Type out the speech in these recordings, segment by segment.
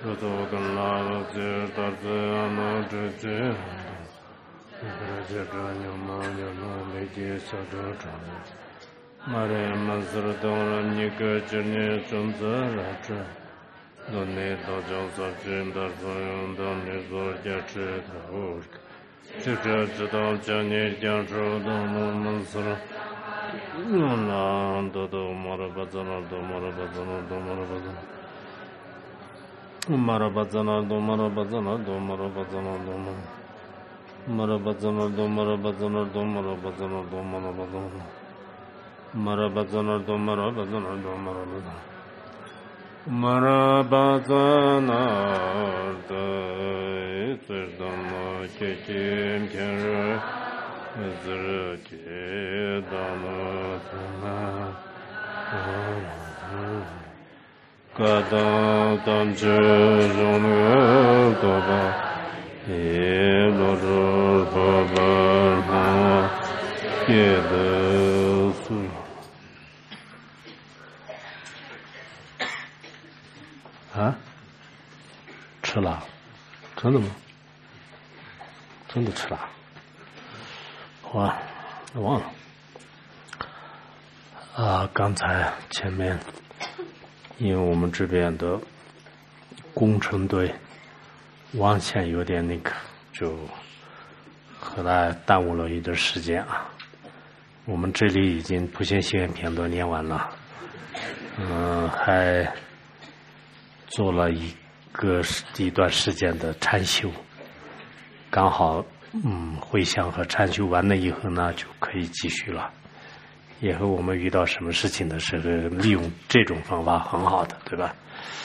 如都跟拉了这大自然的这这，这这牛马牛马没见小这长。马人们是动了你个今年种子了这，都内都叫做真的所用的你所加持的。这知道将你讲述的我们是那都马拉巴扎那都马拉巴扎那都马拉巴扎那马拉巴扎那都马拉巴扎那都马拉巴扎那都马拉巴扎那都马拉巴扎那都马拉巴扎那都马拉巴扎那马拉巴扎那都马拉巴扎那都马拉巴扎马拉巴扎那的最大的结晶天日自己大了什么各当当知中的多吧也落着佛本上也的是啊吃了真的吗真的吃了哇忘了刚才前面因为我们这边的工程队网线有点那个就后来耽误了一段时间我们这里已经普贤行愿篇都念完了还做了一段时间的禅修刚好回向和禅修完了以后呢就可以继续了以后我们遇到什么事情的时候利用这种方法很好的对吧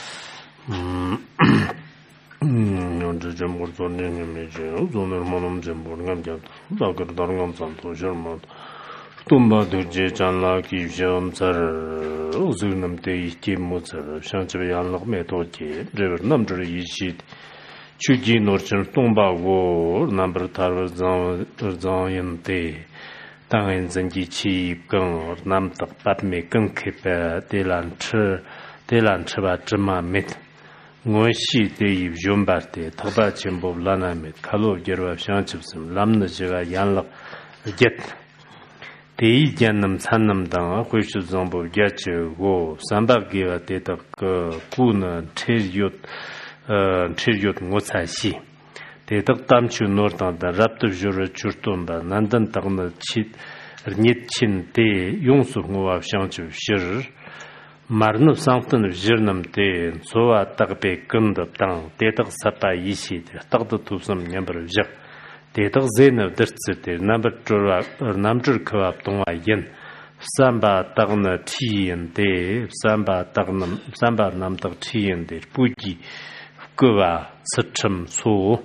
这节目做那个没见做那么能节目俺讲大概大人讲做些么东巴都接讲了给像这我这那么的节目这像这样了没多接这个那么这一些去进诺是东巴我那不他让人的当然自己去跟那么的把没跟开吧的兰吃吧这么没我是的用吧的他把全部拉那没卡路里了想就是那么的这个养了get第一件能参能当会是总部解决我300个的这个股呢持有我才是的这当初诺当的 raptor 就是turton吧难等等的日亲的用处我想就是말은 상태는 지르는데 소와 딱배 근데 땅 대덕 사파 이시 딱도 두섬 냠버르 적 대덕 제너 드르츠데 남줄 그압 동아인 삼바 딱나 티인데 삼바 남덕 티인데 부지 그와 서첨 소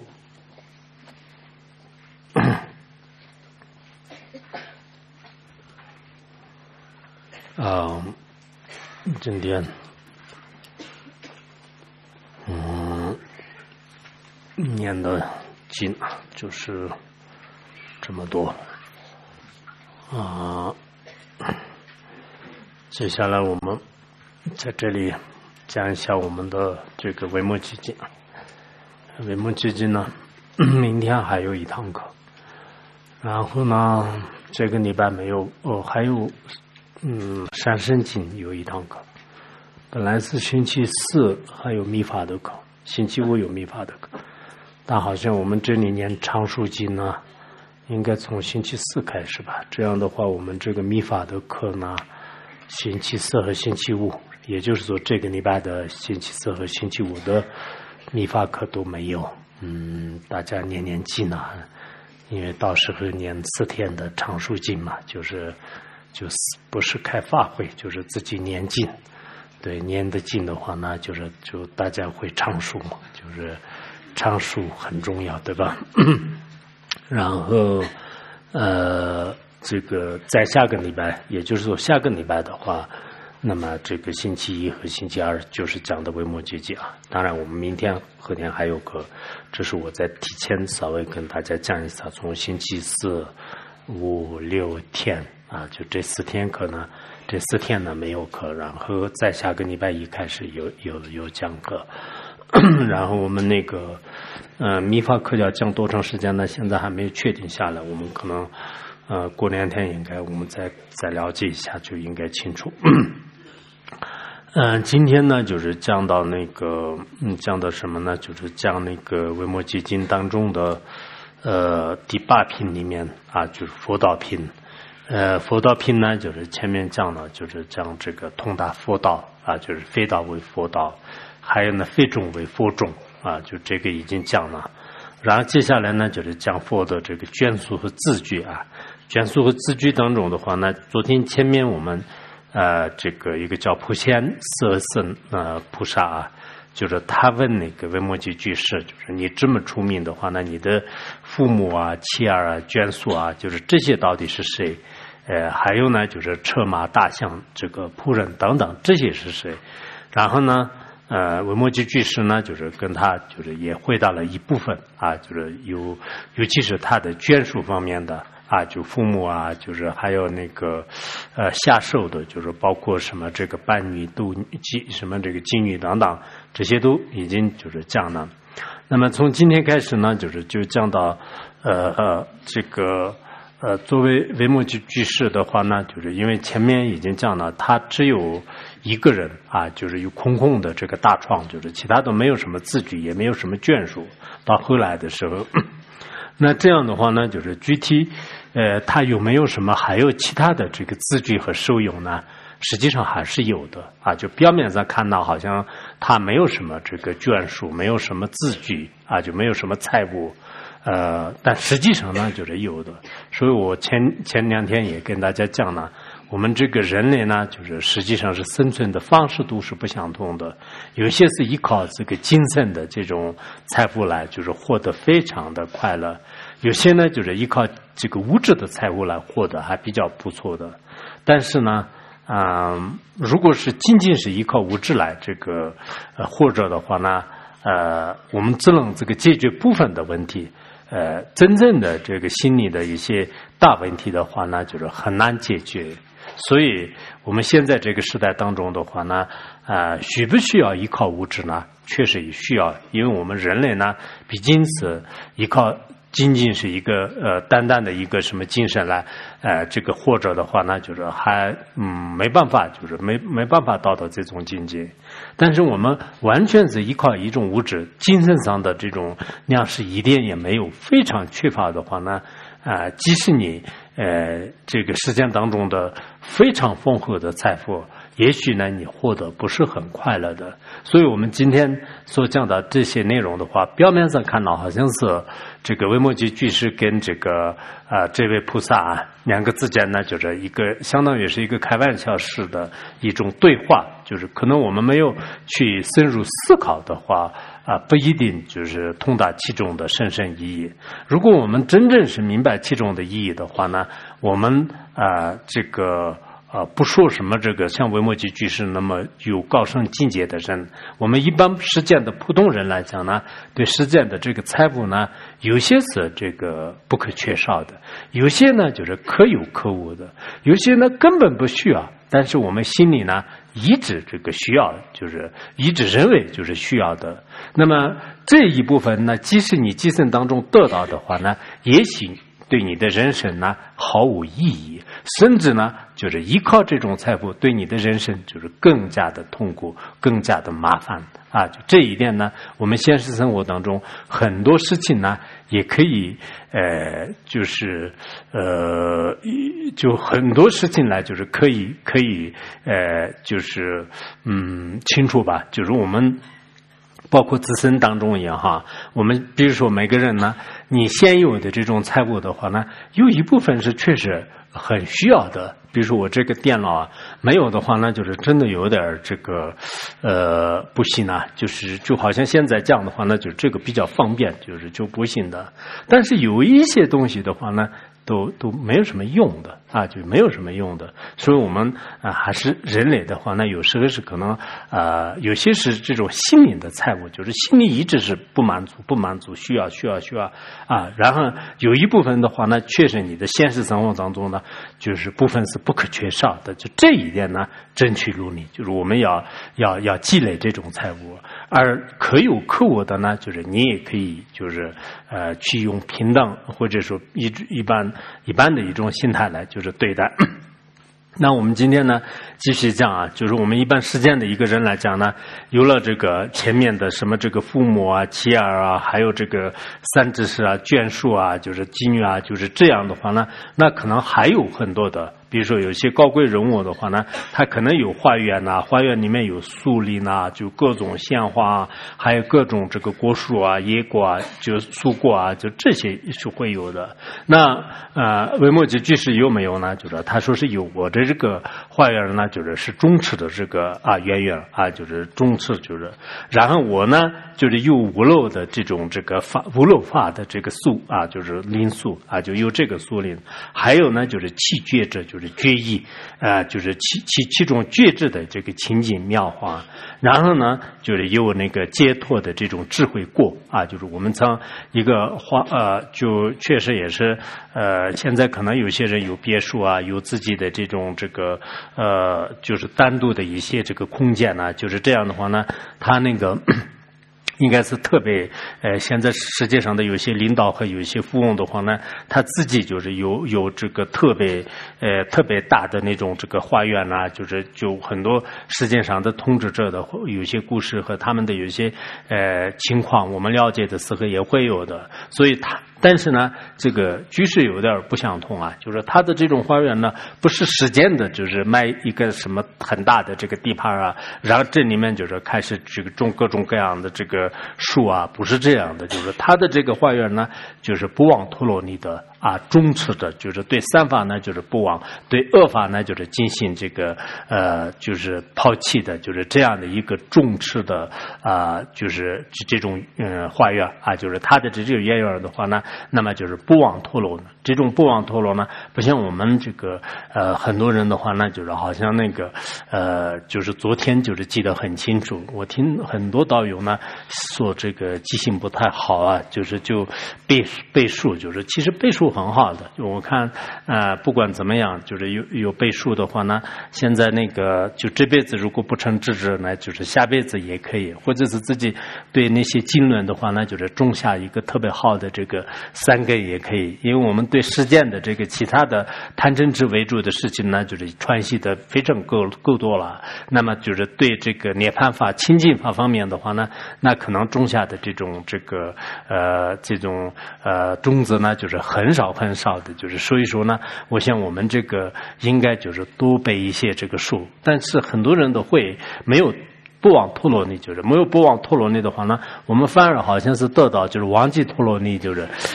今天念的经就是这么多接下来我们在这里讲一下我们的这个维摩诘经维摩诘经呢明天还有一堂课然后呢这个礼拜没有还有山身经有一堂课本来是星期四还有密法的课星期五有密法的课但好像我们这里念常数经呢应该从星期四开始吧这样的话我们这个密法的课呢星期四和星期五也就是说这个礼拜的星期四和星期五的密法课都没有大家念经呢因为到时候念4天的常数经嘛就是不是开法会就是自己念经对念的经的话呢就大家会常数嘛就是常数很重要对吧然后这个在下个礼拜也就是说下个礼拜的话那么这个星期一和星期二就是讲的维摩诘经当然我们明天后天还有课这是我在提前稍微跟大家讲一下从星期四5、6天就这4天课呢这4天呢没有课然后在下个礼拜一开始有讲课然后我们那个密法课要讲多长时间呢？现在还没有确定下来，我们可能过2天应该我们再了解一下，就应该清楚。今天呢就是讲到那个讲到什么呢？就是讲那个维摩诘经当中的第8品里面啊，就是佛道品。佛道品呢，就是前面讲了，就是讲这个通达佛道啊，就是非道为佛道，还有呢非种为佛种啊，就这个已经讲了。然后接下来呢，就是讲佛的这个眷属和字句啊，眷属和字句当中的话呢，昨天前面我们这个一个叫普贤色身菩萨啊，就是他问那个维摩诘居士，就是你这么出名的话呢，你的父母啊、妻儿啊、眷属啊，就是这些到底是谁？还有呢，就是车马大象这个仆人等等，这些是谁？然后呢，维摩诘居士呢，就是跟他就是也回答了一部分啊，就是尤其是他的眷属方面的啊，就父母啊，就是还有那个下受的，就是包括什么这个伴女、度什么这个妓女等等，这些都已经就是讲了。那么从今天开始呢，就讲到这个作为维摩诘居士的话呢，就是因为前面已经讲了，他只有一个人啊，就是有空空的这个大床，就是其他都没有什么字句，也没有什么眷属。到后来的时候，那这样的话呢，就是具体他有没有什么还有其他的这个字句和受用呢？实际上还是有的啊，就表面上看到好像他没有什么这个眷属，没有什么字句啊，就没有什么财物。但实际上呢，就是有的。所以我前2天也跟大家讲了，我们这个人类呢，就是实际上是生存的方式都是不相同的。有些是依靠这个精神的这种财富来，就是获得非常的快乐；有些呢，就是依靠这个物质的财富来获得，还比较不错的。但是呢，如果是仅仅是依靠物质来这个获得的话呢，我们只能这个解决部分的问题。真正的这个心理的一些大问题的话呢，就是很难解决。所以我们现在这个时代当中的话呢，需不需要依靠物质呢？确实也需要，因为我们人类呢，毕竟是依靠仅仅是一个单单的一个什么精神来这个获得的话呢，就是还没办法，就是没办法到这种境界。但是我们完全是依靠一种物质精神上的这种粮食一点也没有，非常缺乏的话呢，即使你这个时间当中的非常丰厚的财富，也许呢你获得不是很快乐的。所以我们今天所讲的这些内容的话，表面上看到好像是这个维摩诘居士跟这个这位菩萨两个之间呢，就是一个相当于是一个开玩笑式的一种对话，就是可能我们没有去深入思考的话不一定就是通达其中的深深意义。如果我们真正是明白其中的意义的话呢，我们这个不说什么这个像维摩诘居士那么有高深境界的人，我们一般实践的普通人来讲呢，对实践的这个财富呢，有些是这个不可缺少的，有些呢就是可有可无的，有些呢根本不需要，但是我们心里呢一直这个需要，就是一直认为就是需要的。那么这一部分呢，即使你今生当中得到的话呢，也许对你的人生呢毫无意义，甚至呢就是依靠这种财富对你的人生就是更加的痛苦，更加的麻烦啊！就这一点呢，我们现实生活当中很多事情呢也可以就很多事情来就是可以就是清楚吧，就是我们包括自身当中一样哈，我们比如说每个人呢，你现有的这种财物的话呢，有一部分是确实很需要的。比如说我这个电脑没有的话呢，就是真的有点这个不行啊，就好像现在这样的话呢，就这个比较方便，就不行的。但是有一些东西的话呢， 都没有什么用的啊，就没有什么用的。所以我们还是人类的话，那有时候是可能有些是这种心灵的债务，就是心里一直是不满足，需要啊。然后有一部分的话呢，确实你的现实生活当中呢，就是部分是不可缺少的。就这一点呢，争取努力，就是我们要积累这种债务，而可有可无的呢，就是你也可以就是去用平等或者说一般的一种心态来就是对待。那我们今天呢继续讲啊，就是我们一般实践的一个人来讲呢，有了这个前面的什么这个父母啊、妻儿啊，还有这个三知识啊、眷属啊，就是妓女啊，就是这样的话呢，那可能还有很多的。比如说有些高贵人物的话呢，他可能有花园呐，花园里面有树林呐，就各种鲜花，还有各种这个果树啊、野果啊，就蔬果啊，就这些是会有的。那维摩诘居士有没有呢？就是他说是有，我的这个花园呢，是中尺的这个圆圆啊，就是中尺，然后我呢就是有无漏的这种这个无漏法的这个树啊，就是林树啊，就有这个树林，还有呢就是气觉者，就是觉意，就是其中觉知的这个情景妙化，然后呢，就是有那个解脱的这种智慧过啊，就是我们从一个就确实也是现在可能有些人有别墅啊，有自己的这种这个就是单独的一些这个空间呢，就是这样的话呢，他那个。应该是特别现在世界上的有些领导和有一些富翁的话呢，他自己就是有这个特别大的那种这个花园呐，就很多世界上的统治者的有些故事和他们的有些情况，我们了解的时候也会有的，所以但是呢，这个居士有点不相同啊，就是他的这种花园呢，不是实践的，就是卖一个什么很大的这个地盘啊，然后这里面就是开始这个种各种各样的这个树啊，不是这样的，就是他的这个花园呢，就是不忘陀罗尼的忠持的，就是对三法呢就是不忘，对恶法呢就是进行这个就是抛弃的，就是这样的一个重持的就是这种花园啊，就是他的这个园园的话呢。那么就是不忘陀罗呢，这种不忘陀罗呢，不像我们这个很多人的话呢，就是好像那个就是昨天就是记得很清楚，我听很多导游呢说这个记性不太好啊，就背数，就是其实背数很好的，就我看不管怎么样，就是有背数的话呢，现在那个就这辈子如果不成智者呢，就是下辈子也可以，或者是自己对那些经论的话呢，就是种下一个特别好的这个。三根也可以，因为我们对实践的这个其他的贪嗔痴为主的事情呢，就是传习的非常够多了。那么就是对这个涅槃法、清净法方面的话呢，那可能种下的这种种子呢，就是很少的。就是所以说呢，我想我们这个应该就是多背一些这个书，但是很多人都会没有。不忘陀罗尼，就是没有不忘陀罗尼的话呢，我们反而好像是得到就是忘记陀罗尼，就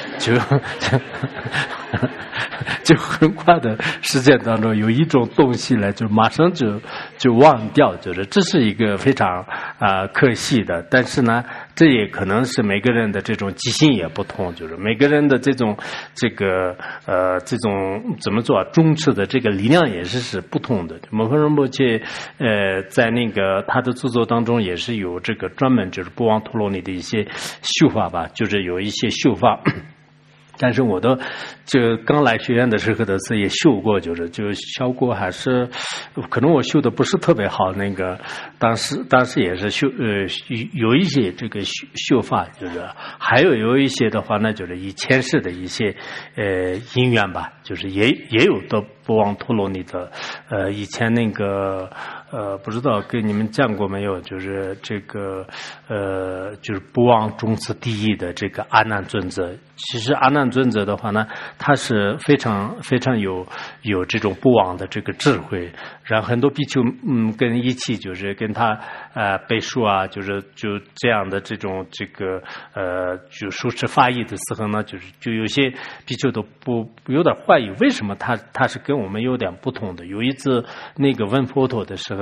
很快的时间当中有一种东西来，就马上就忘掉，就是这是一个非常可惜的。但是呢，这也可能是每个人的这种记性也不同，就是每个人的这种怎么做忠持的这个力量也是不同的。摩诃仁波切在那个他的著作当中也是有这个专门就是不忘陀罗尼的一些修法吧，就是有一些修法。但是我的这刚来学院的时候的是也修过，就效果还是可能我修的不是特别好。那个当时也是修有一些这个修法，就是还有一些的话呢，就是以前世的一些因缘吧，就是也有的不忘陀罗尼的以前那个不知道跟你们讲过没有，就是这个就是不忘中次第一的这个阿难尊者。其实阿难尊者的话呢，他是非常有这种不忘的这个智慧，然后很多比丘跟一起就是跟他背书啊，就这样的这种就书持法义的时候呢，就有些比丘都有点怀疑为什么他是跟我们有点不同的。有一次那个问佛陀的时候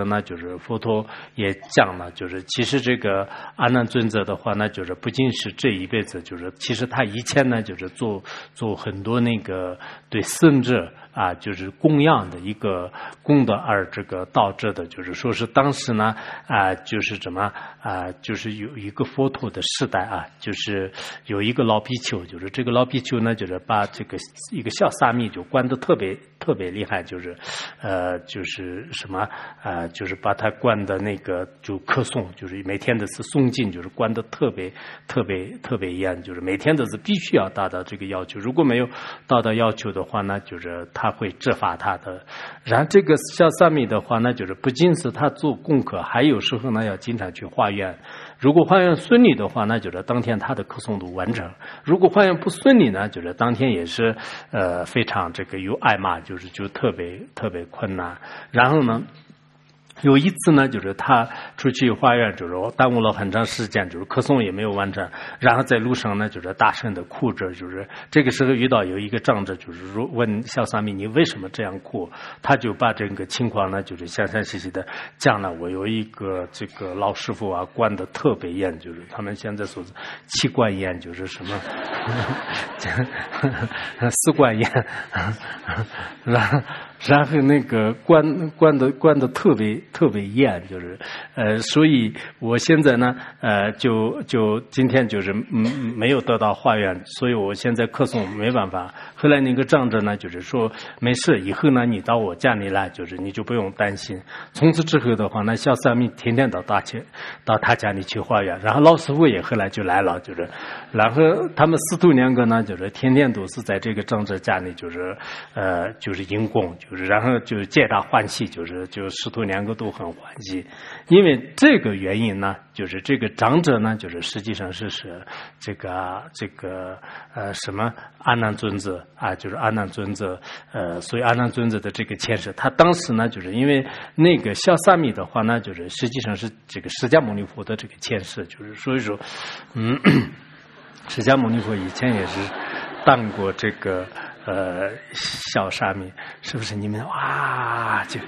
候呢，就是佛陀也讲了，就是其实这个阿难尊者的话呢，就是不仅是这一辈子，就是其实他以前呢，就是做很多那个对僧者啊，就是供养的一个功德而这个导致的，就是说是当时呢就是什么就是有一个佛陀的时代啊，就是有一个老比丘，就是这个老比丘呢，就是把这个一个小沙弥就关得特别厉害，就是什么就是把他关的那个就课诵，就是每天都是诵经，就是关得特别严，就是每天都是必须要达到这个要求，如果没有达到要求的话呢，就是他会责罚他的。然后这个小沙弥的话呢，就是不仅是他做功课，还有时候呢要经常去化缘。如果化缘顺利的话呢，就是当天他的课诵都完成；如果化缘不顺利呢，就是当天也是非常这个有挨骂，就特别困难。然后呢，有一次呢，就是他出去化缘，就是耽误了很长时间，就是课诵也没有完成，然后在路上呢，就是大声的哭着，就是这个时候遇到有一个长者，就是问小沙弥你为什么这样哭？他就把这个情况呢，就是详详细细的讲了。我有一个这个老师傅啊，关得特别严，就是他们现在说是妻管严，就是什么司管严，然后那个关得特别严，就是所以我现在呢就今天就是没有得到化缘，所以我现在课诵没办法。后来那个长者呢，就是说没事，以后呢你到我家里来，就是你就不用担心。从此之后的话呢，小沙弥天天到他家里去化缘，然后老师傅也后来就来了，就是然后他们师徒两个呢，就是天天都是在这个长者家里，就是迎供，就是然后就皆大欢喜，就师徒两个都很欢喜。因为这个原因呢，就是这个长者呢，就是实际上是这个什么阿难尊者啊，就是阿难尊者所以阿难尊者的这个前世，他当时呢，就是因为那个小沙弥的话呢，就是实际上是这个释迦牟尼佛的这个前世，就是所以说释迦牟尼佛以前也是当过这个小沙弥，是不是？你们哇就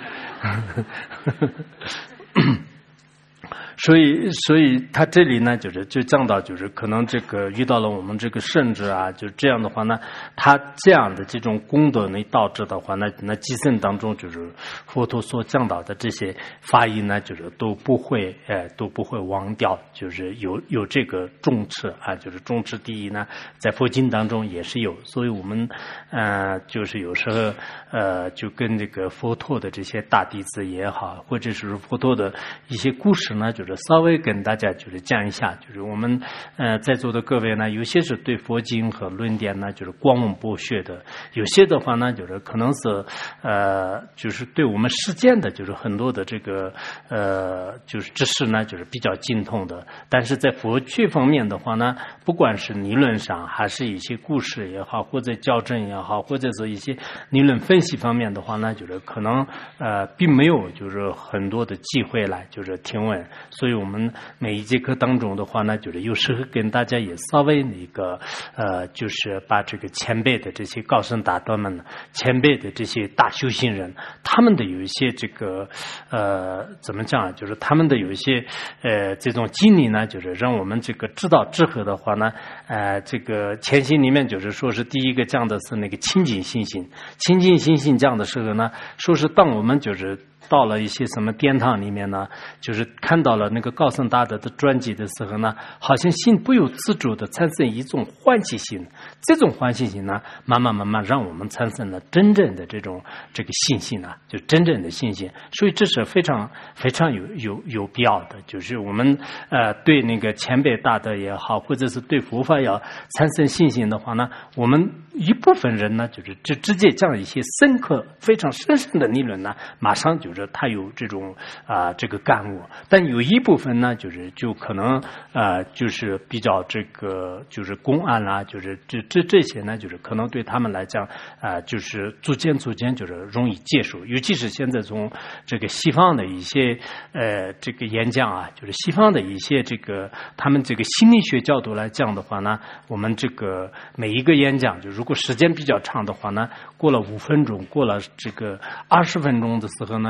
所以他这里呢，就讲到，就是可能这个遇到了我们这个圣者啊，就这样的话呢，他这样的这种功德呢导致的话呢，那基僧当中就是佛陀所讲到的这些法义呢，就是都不会忘掉，就是有这个重持啊，就是重持第一呢，在佛经当中也是有，所以我们就是有时候就跟这个佛陀的这些大弟子也好，或者是佛陀的一些故事呢，就是稍微跟大家就是讲一下，就是我们在座的各位呢，有些是对佛经和论点呢就是光文博学的，有些的话呢就是可能是就是对我们世间的就是很多的这个就是知识呢就是比较精通的，但是在佛学方面的话呢，不管是理论上还是一些故事也好，或者校正也好，或者是一些理论分析方面的话呢，就是可能并没有就是很多的机会来就是听闻，所以我们每一节课当中的话呢，就是有时候跟大家也稍微那个就是把这个前辈的这些高僧大德们，前辈的这些大修行人，他们的有一些这个怎么讲，就是他们的有一些这种经历呢，就是让我们这个知道之后的话呢，这个前行里面就是说是第一个讲的是那个清净心性，清净心性讲的时候呢，说是当我们就是到了一些什么殿堂里面呢，就是看到了那个高僧大德的传记的时候呢，好像心不由自主的产生一种欢喜心，这种欢喜心呢，慢慢让我们产生了真正的这个信心啊，就真正的信心。所以这是非常非常有必要的，就是我们对那个前辈大德也好，或者是对佛法要产生信心的话呢，我们一部分人呢，就是直接讲一些深刻非常深深的理论呢，马上就是他有这种这个感悟，但有一部分呢，就可能就是比较这个就是公案啦，就是这些呢，就是可能对他们来讲就是逐渐就是容易接受，尤其是现在从这个西方的一些这个演讲啊，就是西方的一些这个他们这个心理学角度来讲的话呢，我们这个每一个演讲，就如果时间比较长的话呢，过了5分钟，过了这个20分钟的时候呢，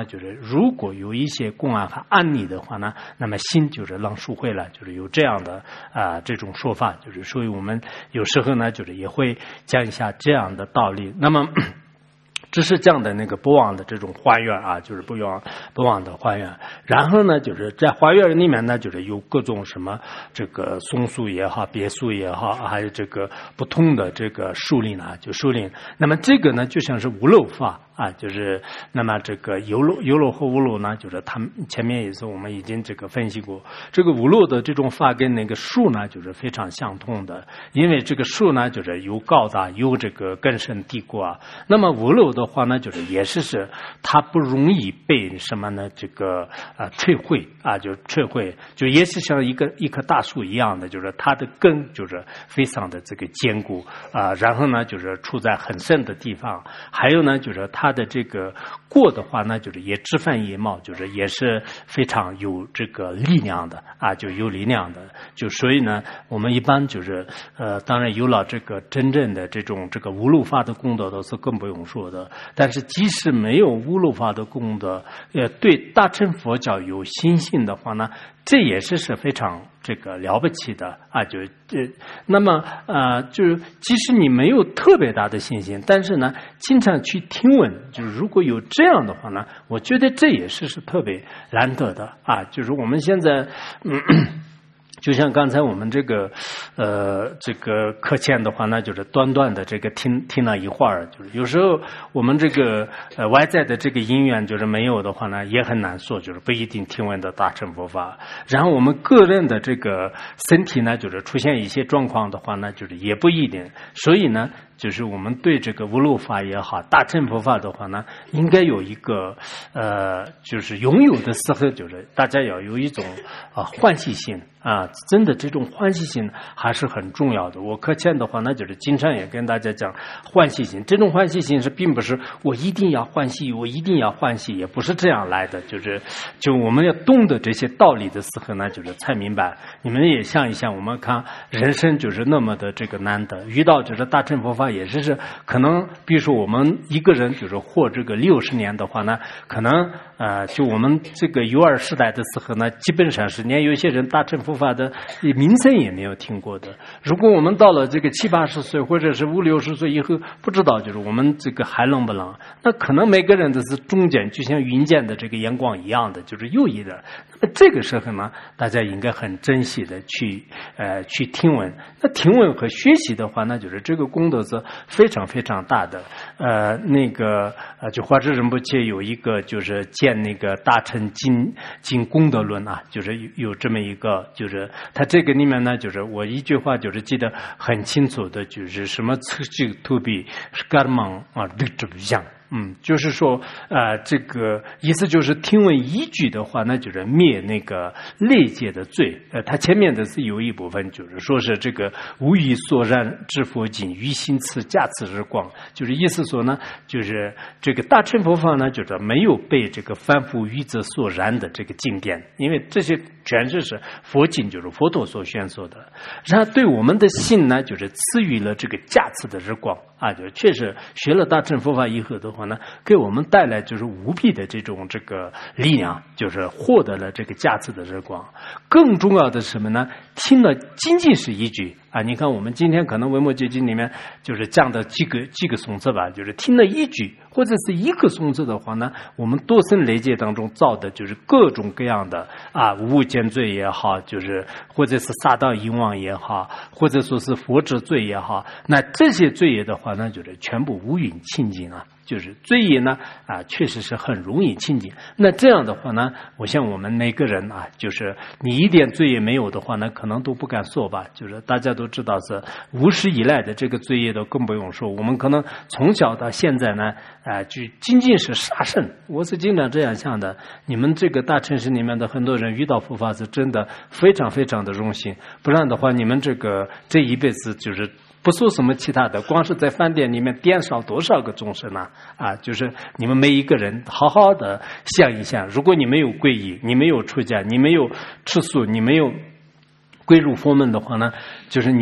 就是如果有一些公案和案例的话呢，那么心就是让赎回了，就是有这样的这种说法，就是所以我们有时候呢，就是也会讲一下这样的道理。那么这是这样的那个不忘的这种还原啊，就是不忘的还原。然后呢，就是在还原里面呢，就是有各种什么这个松树也好，别墅也好，还有这个不同的这个树林啊，就树林。那么这个呢，就像是无漏法啊，就是那么这个有漏和无漏呢，就是他们前面也是我们已经这个分析过，这个无漏的这种法跟那个树呢，就是非常相通的，因为这个树呢，就是有高大，有这个根深蒂固啊。那么无漏的话呢，就是也是它不容易被什么呢？这个摧毁啊，就摧毁，就也是像一棵大树一样的，就是它的根就是非常的这个坚固啊，然后呢，就是处在很深的地方，还有呢，就是它的这个果的话呢，就是也枝繁叶茂，就是也是非常有这个力量的啊，就有力量的，就所以呢，我们一般就是当然有了这个真正的这种这个无漏法的功德都是更不用说的。但是即使没有无漏法的功德，对大乘佛教有信心的话呢，这也是非常这个了不起的啊！那么就是即使你没有特别大的信心，但是呢，经常去听闻，就是如果有这样的话呢，我觉得这也是特别难得的啊！就是我们现在就像刚才我们这个课前的话呢，就是短短的这个听了一会儿，就是有时候我们这个外在的这个因缘就是没有的话呢，也很难说，就是不一定听闻的大乘佛法。然后我们个人的这个身体呢，就是出现一些状况的话呢，就是也不一定。所以呢，就是我们对这个无漏法也好，大乘佛法的话呢，应该有一个就是拥有的时候，就是大家要有一种欢喜心啊，真的这种欢喜心还是很重要的。我课前的话呢，就是经常也跟大家讲欢喜心，这种欢喜心是并不是我一定要欢喜，我一定要欢喜，也不是这样来的。就我们要懂得这些道理的时候呢，就是才明白。你们也想一想，我们看人生就是那么的这个难得，遇到就是大乘佛法也是可能，比如说我们一个人就是活这个60年的话呢，可能就我们这个幼儿时代的时候呢，基本上是连有些人大乘佛法的名声也没有听过的。如果我们到了这个70、80岁或者是50、60岁以后，不知道就是我们这个还能不能，那可能每个人都是中间就像云间的这个阳光一样的，就是有意的。那么这个时候呢，大家应该很珍惜的去听闻。那听闻和学习的话，那就是这个功德是非常非常大的。就华智仁波切有一个就是建那个大乘经功德论啊，就是有这么一个，就是他这个里面呢，就是我一句话就是记得很清楚的，就是什么这个图比是干嘛啊，对这不像。就是说，这个意思就是听闻一句的话，那就是灭那个类界的罪。它前面的是有一部分，就是说是这个无欲所染之佛经，于心持加持日光，就是意思说呢，就是这个大乘佛法呢，就是没有被这个凡夫愚者所染的这个经典，因为这些全是佛经，就是佛陀所宣说的。然后对我们的心呢，就是赐予了这个加持的日光啊，就确实学了大乘佛法以后的话呢，给我们带来就是无比的这个力量，就是获得了这个加持的日光。更重要的是什么呢？听了仅仅是一句啊，你看我们今天可能维摩诘经里面就是讲的几个颂词吧，就是听了一句或者是一个颂词的话呢，我们多生累劫当中造的就是各种各样的无间罪也好，就是或者是撒旦淫妄也好，或者说是佛制罪也好，那这些罪业的话呢，就是全部无云清净啊。就是罪业呢确实是很容易清净。那这样的话呢，我想我们每个人就是你一点罪业没有的话呢，可能都不敢说吧。就是大家都知道是无始以来的这个罪业都更不用说。我们可能从小到现在呢，就仅仅是杀生。我是经常这样想的。你们这个大城市里面的很多人遇到佛法是真的非常非常的荣幸，不然的话，你们这一辈子就是不说什么其他的，光是在饭店里面点烧多少个众生呢？就是你们每一个人好好的想一想，如果你没有皈依，你没有出家，你没有吃素，你没有归入佛门的话呢，就是你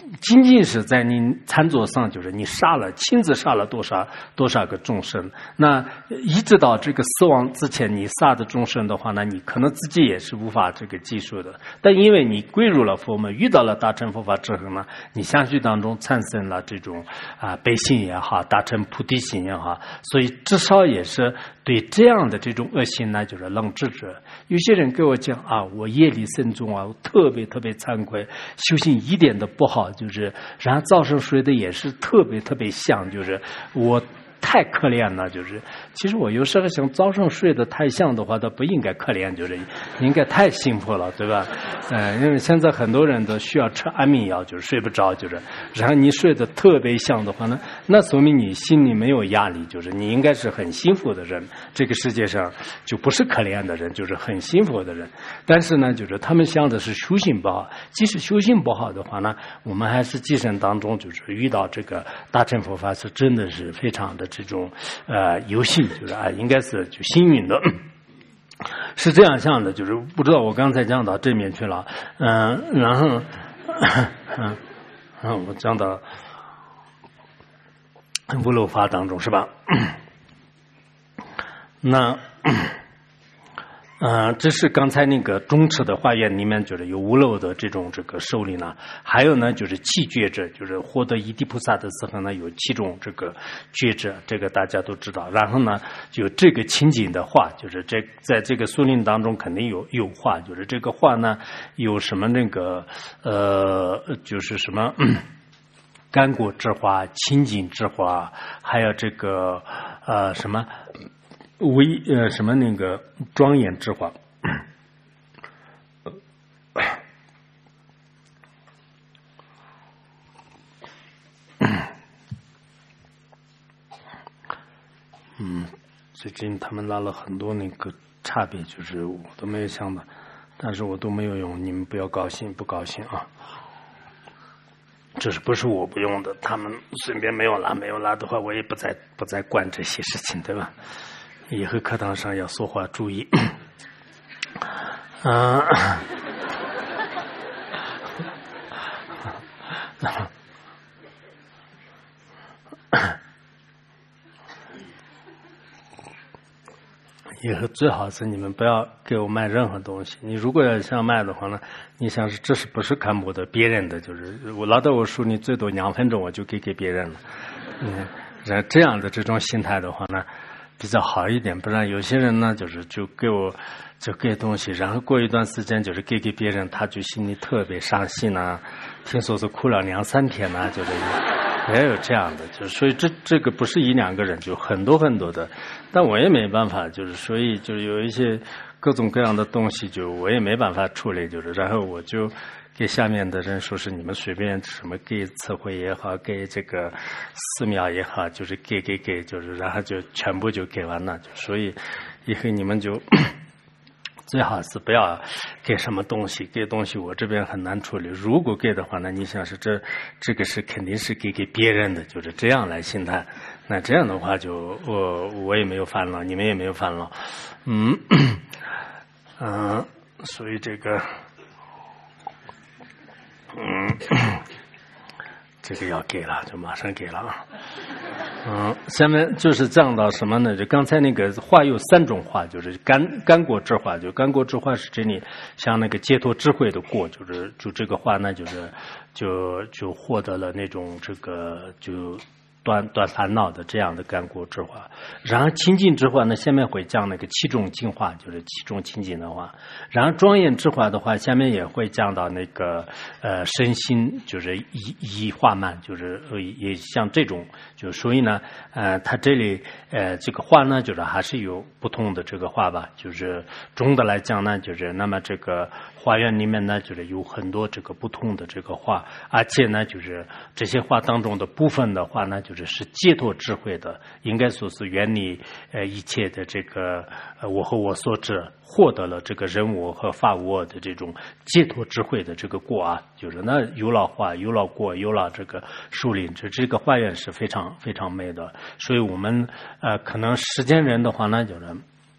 仅仅是在你餐桌上，就是你亲自杀了多少个众生，那一直到这个死亡之前，你杀的众生的话呢，你可能自己也是无法这个记述的。但因为你归入了佛门，遇到了大乘佛法之后呢，你相续当中产生了这种悲心也好，大乘菩提心也好，所以至少也是对这样的这种恶心呢，就是能制止。有些人跟我讲我业力深重我特别特别惭愧，修行一点都不好，就是然后早上睡的也是特别特别像，就是我太可怜了，就是其实我有时候想早上睡得太像的话，倒不应该可怜，就是应该太幸福了，对吧？因为现在很多人都需要吃安眠药，就是睡不着，就是然后你睡得特别像的话呢，那说明你心里没有压力，就是你应该是很幸福的人，这个世界上就不是可怜的人，就是很幸福的人。但是呢，就是他们想的是修行不好，即使修行不好的话呢，我们还是今生当中就是遇到这个大乘佛法是真的是非常的这种有幸，就是应该是就幸运的。是这样想的，就是不知道我刚才讲到这面去了，然后我讲到无漏法当中是吧？那这是刚才那个中尺的化验里面就是有无漏的这种这个受力呢，还有呢就是七觉者，就是获得一地菩萨的时候呢有7种这个觉者，这个大家都知道。然后呢就这个情景的话，就是在这个疏林当中肯定有话，就是这个话呢有什么那个就是什么干果之花、清净之花，还有这个什么什么那个庄严之花。最近他们拉了很多那个差别，就是我都没有想到，但是我都没有用，你们不要不高兴啊。这是不是我不用的？他们身边没有拉的话，我也不再管这些事情，对吧？以后课堂上要说话注意。以后最好是你们不要给我卖任何东西。你如果要想卖的话呢，你想是这是不是看我的别人的，就是我拿到我书你最多2分钟我就给别人了。这样的这种心态的话呢比较好一点，不然有些人呢就给东西，然后过一段时间就是给别人，他就心里特别伤心啊，听说是哭了2、3天啊，就是也有这样的，就是所以这个不是1、2个人，就很多的，但我也没办法，就是所以就是有一些各种各样的东西，就我也没办法处理，就是然后我就给下面的人说是你们随便什么给词汇也好，给这个寺庙也好，就是给，就是然后就全部就给完了，就所以以后你们就最好是不要给什么东西，给东西我这边很难处理。如果给的话呢，你想是这个是肯定是给别人的，就是这样来心态。那这样的话就我也没有烦恼，你们也没有烦恼。所以这个这个要给了，就马上给了啊。下面就是讲到什么呢？就刚才那个话有3种话，就是干果之话，就干果之话是指你像那个解脱智慧的果，就这个话呢，就是就获得了那种这个就断烦恼的这样的干果之话。然后清净之话呢，下面会讲那个7种净化，就是7种清净的话。然后庄严之话的话，下面也会讲到那个身心就是一化满，就是也像这种，就所以呢它这里这个话呢，就是还是有不同的这个话吧，就是总的来讲呢，就是那么这个花园里面呢，就是有很多这个不同的这个话，而且呢，就是这些话当中的部分的话呢，就是解脱智慧的，应该说是远离一切的这个我和我所知，获得了这个人我和法我的这种解脱智慧的这个果啊，就是那有了花，有了果，有了这个树林，这个花园是非常非常美的。所以我们可能世间人的话呢，就是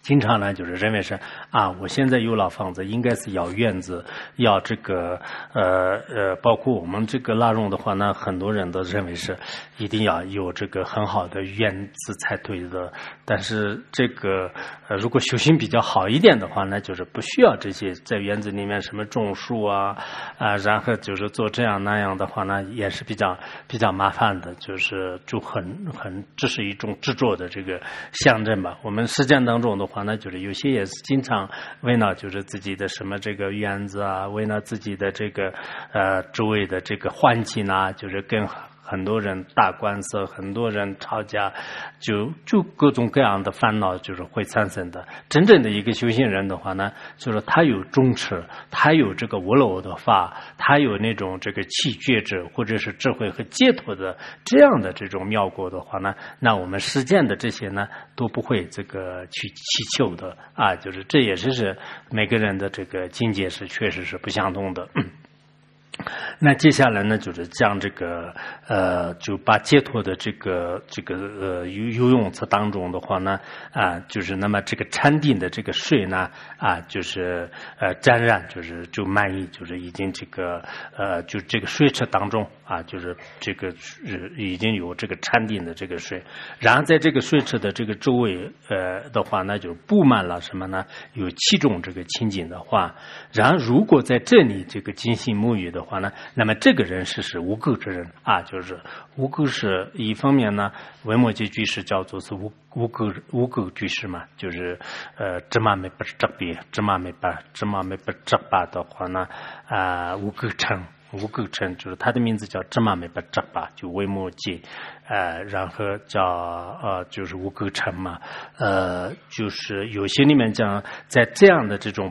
经常呢，就是认为是啊，我现在有老房子，应该是要院子，要这个包括我们这个拉拢的话呢，很多人都认为是一定要有这个很好的院子才对的。但是这个如果修行比较好一点的话呢，就是不需要这些在院子里面什么种树啊，然后就是做这样那样的话呢，也是比较麻烦的，就是就这是一种执着的这个象征吧。我们实践当中的话呢，就是有些也是经常为了就是自己的什么这个院子啊，为了自己的这个周围的这个环境啊，就是跟很多人打官司，很多人吵架，就各种各样的烦恼就是会产生的。真正的一个修行人的话呢，就是他有忠持，他有这个无漏的法，他有那种这个气觉知或者是智慧和解脱的这样的这种妙果的话呢，那我们实践的这些呢都不会这个去祈求的啊，就是这也是每个人的这个境界是确实是不相同的。那接下来呢，就是将这个就把解脱的这个游泳词当中的话呢，就是那么这个禅定的这个水呢，就是沾染，就满意，就是已经这个就这个水池当中就是这个已经有这个禅定的这个水，然后在这个水池的这个周围的话呢，就布满了什么呢？有7种这个清净的话，然后如果在这里这个精心沐浴的话呢，那么这个人是无垢之人就是无垢是一方面呢，维摩诘居士叫做是无垢居士嘛，就是芝麻没不着别，芝麻没不着吧的话呢无垢称就是他的名字叫芝麻没不着吧，就维摩诘然后叫就是无垢称嘛，就是有些里面讲在这样的这种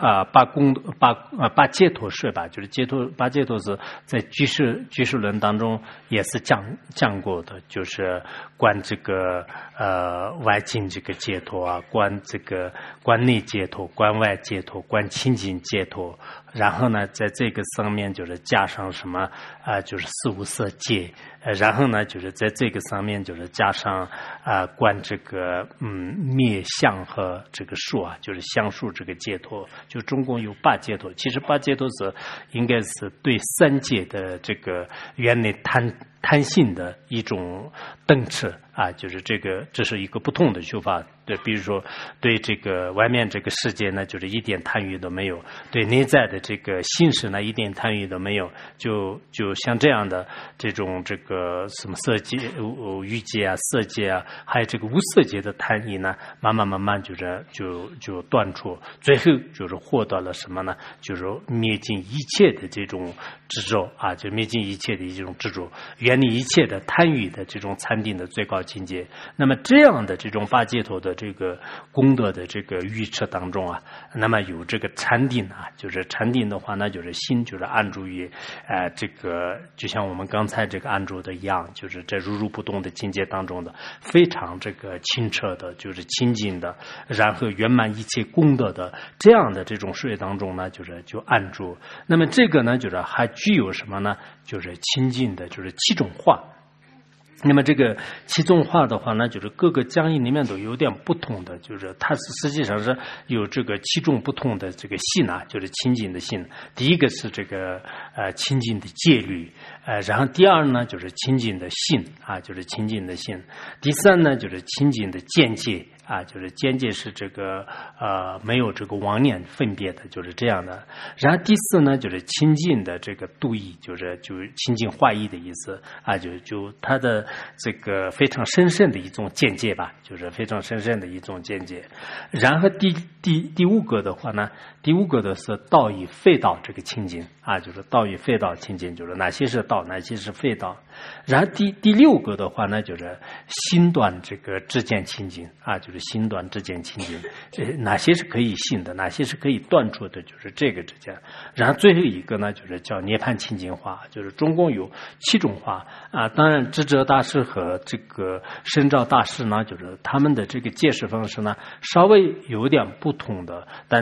八解脱水吧，就是八解脱是在居士论当中也是讲过的，就是观这个外境这个解脱观这个观内解脱，观外解脱，观清净解脱，然后呢在这个上面就是加上什么就是四无色界，然后呢就是在这个上面就是加上观这个灭相和这个数就是相数这个解脱，就总共有8解脱。其实8解脱是应该是对3界的这个原内贪性的一种灯持就是这是一个不同的修法。对，比如说对这个外面这个世界呢，就是一点贪欲都没有；对内在的这个心识呢，一点贪欲都没有。就像这样的这种这个什么色界、欲界色界还有这个无色界的贪欲呢，慢慢就断除，最后就是获得了什么呢？就是灭尽一切的这种执着就灭尽一切的一种执着，远离一切的贪欲的这种禅定的最高境界。那么这样的这种八解脱的这个功德的这个预测当中那么有这个禅定就是禅定的话呢，就是心就是安住于这个就像我们刚才这个安住的一样，就是在如如不动的境界当中的非常这个清澈的，就是清净的，然后圆满一切功德的这样的这种水当中呢，就安住。那么这个呢，就是还具有什么呢？就是清净的，就是7种化。那么这个7种化的话呢，就是各个讲义里面都有点不同的，就是它是实际上是有这个7种不同的这个性就是清净的性。第一个是这个清净的戒律，然后第二呢就是清净的性就是清净的性。第三呢就是清净的见界就是见界是这个没有这个妄念分别的，就是这样的。然后第四呢就是清净的这个度义，就清净化义的意思就它的这个非常深深的一种见解吧，就是非常深深的一种见解。然后第五个的话呢，第五个的是道与非道这个清净就是道与非道清净，就是哪些是道，哪些是非道。然后第六个的话呢，就是心断这个知见清净就是心断知见清净，哪些是可以信的，哪些是可以断除的，就是这个之间。然后最后一个呢，就是叫涅槃清净化，就是总共有7种化当然智者大师和这个深照大师呢，就是他们的这个解释方式呢稍微有点不同的，但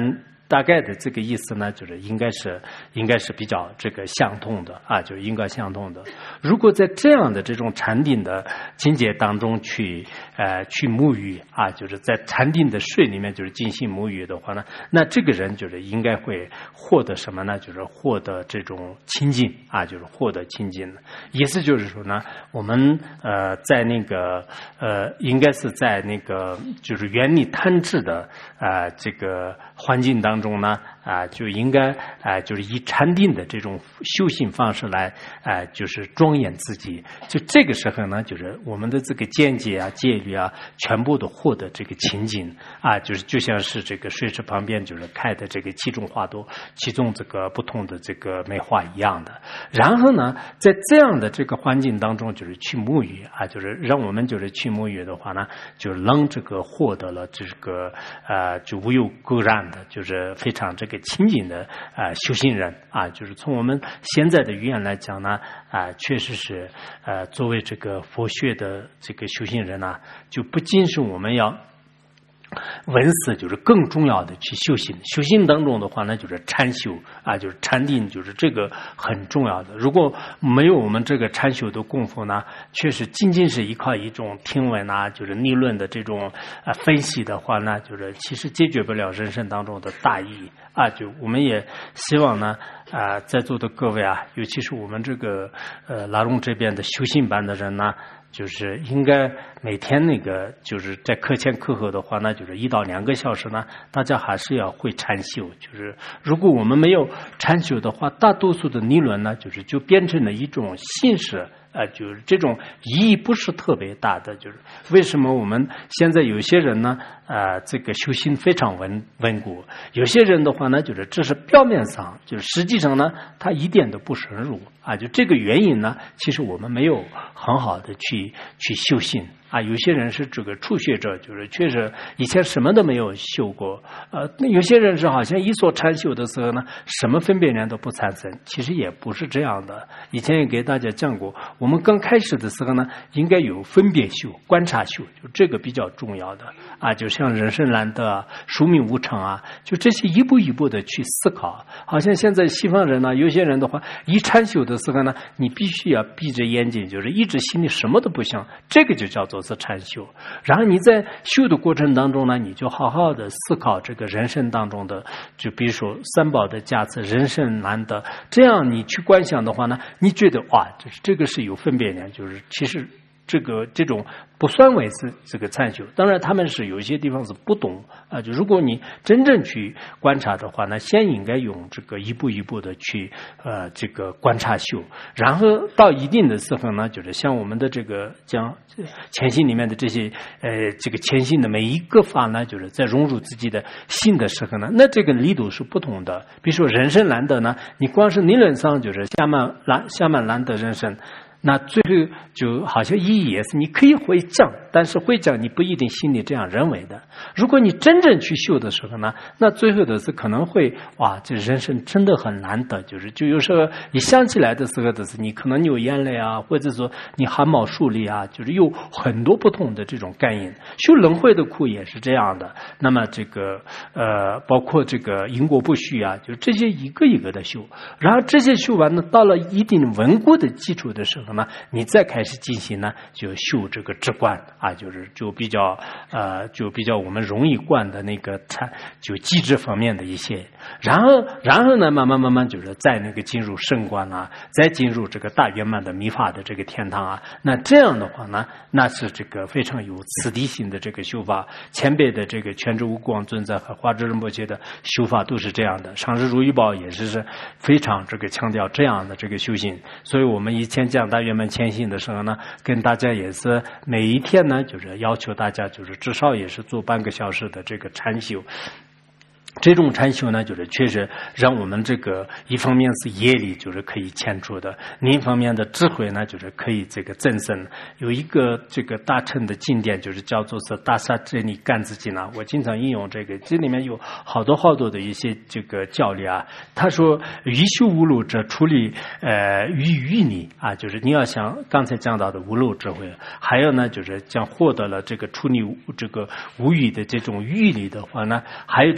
大概的这个意思呢，就是应该是比较这个相通的啊，就是应该相通的。如果在这样的这种禅定的境界当中去沐浴啊，就是在禅定的水里面就是进行沐浴的话呢，那这个人就是应该会获得什么呢？就是获得这种清净啊，就是获得清净的意思就是说呢，我们在那个应该是在那个就是原理贪治的这个环境当中呢就应该就是以禅定的这种修行方式来就是庄严自己。就这个时候呢，就是我们的这个见解啊、戒律啊，全部都获得这个清净啊，就是就像是这个水池旁边就是开的这个七种花朵，其中这个不同的这个梅花一样的。然后呢，在这样的这个环境当中，就是去沐浴啊，就是让我们就是去沐浴的话呢，就能这个获得了这个就无有垢染的，就是非常这个清净的修行人啊，就是从我们现在的语言来讲呢确实是作为这个佛学的这个修行人啊，就不仅是我们要闻思，就是更重要的去修行。修行当中的话呢，就是禅修啊，就是禅定，就是这个很重要的。如果没有我们这个禅修的功夫呢，确实仅仅是依靠一种听闻啊，就是理论的这种分析的话呢，就是其实解决不了人生当中的大义啊。就我们也希望呢在座的各位啊，尤其是我们这个拉拢这边的修行班的人呢，就是应该每天那个就是在课前课后的话呢，就是1到2个小时呢，大家还是要会禅修。就是如果我们没有禅修的话，大多数的理论呢，就变成了一种形式。就是这种意义不是特别大的。就是为什么我们现在有些人呢这个修行非常稳固，有些人的话呢，就是这是表面上，就是实际上呢他一点都不深入啊。就这个原因呢，其实我们没有很好的去修行啊。有些人是这个初学者，就是确实以前什么都没有修过那有些人是好像一所禅修的时候呢，什么分别念都不产生，其实也不是这样的。以前也给大家讲过，我们刚开始的时候呢，应该有分别修、观察修，就这个比较重要的啊。就像人生难得啊、寿命无常啊，就这些一步一步的去思考。好像现在西方人呢，有些人的话，一禅修的时候呢，你必须要闭着眼睛，就是一直心里什么都不想，这个就叫做是禅修。然后你在修的过程当中呢，你就好好的思考这个人生当中的，就比如说三宝的价值，人生难得，这样你去观想的话呢，你觉得哇，这个是有分别念，就是其实这种不算为是这个禅修。当然他们是有一些地方是不懂啊，就如果你真正去观察的话呢，先应该用这个一步一步的去这个观察修，然后到一定的时候呢，就是像我们的这个讲潜心里面的这些这个潜心的每一个法呢，就是在融入自己的心的时候呢，那这个力度是不同的。比如说人生难得呢，你光是理论上就是下满难得人生，那最后就好像意义也是你可以会讲，但是会讲你不一定心里这样认为的。如果你真正去修的时候呢，那最后的是可能会哇，这人生真的很难得，就有时候你想起来的时候的是你可能有眼泪啊，或者说你汗毛竖立啊，就是有很多不同的这种感应。修轮回的苦也是这样的。那么这个包括这个因果不虚啊，就这些一个一个的修，然后这些修完呢，到了一定稳固的基础的时候呢，你再开始进行呢，就修这个直观啊，就比较我们容易观的那个就机制方面的一些，然后呢，慢慢就是再那个进入圣观啊，再进入这个大圆满的密法的这个天堂啊。那这样的话呢，那是这个非常有次第性的这个修法。前辈的这个全知无光尊者和华智仁波切的修法都是这样的，上师如意宝也是非常这个强调这样的这个修行。所以我们以前讲大圆满前行的时候呢，跟大家也是每一天呢，就是要求大家就是至少也是做半个小时的这个禅修。这种禅修呢，就是确实让我们这个一方面是业力就是可以迁出的，另一方面的智慧呢，就是可以这个增生。有一个这个大乘的经典，就是叫做是大萨真理干自经啊，我经常引用这个，这里面有好多的一些这个教理啊。他说于修无漏者处理于理啊，就是你要想刚才讲到的无漏智慧，还有呢就是将获得了这个处理这个无语的这种欲理的话呢，还有这个灭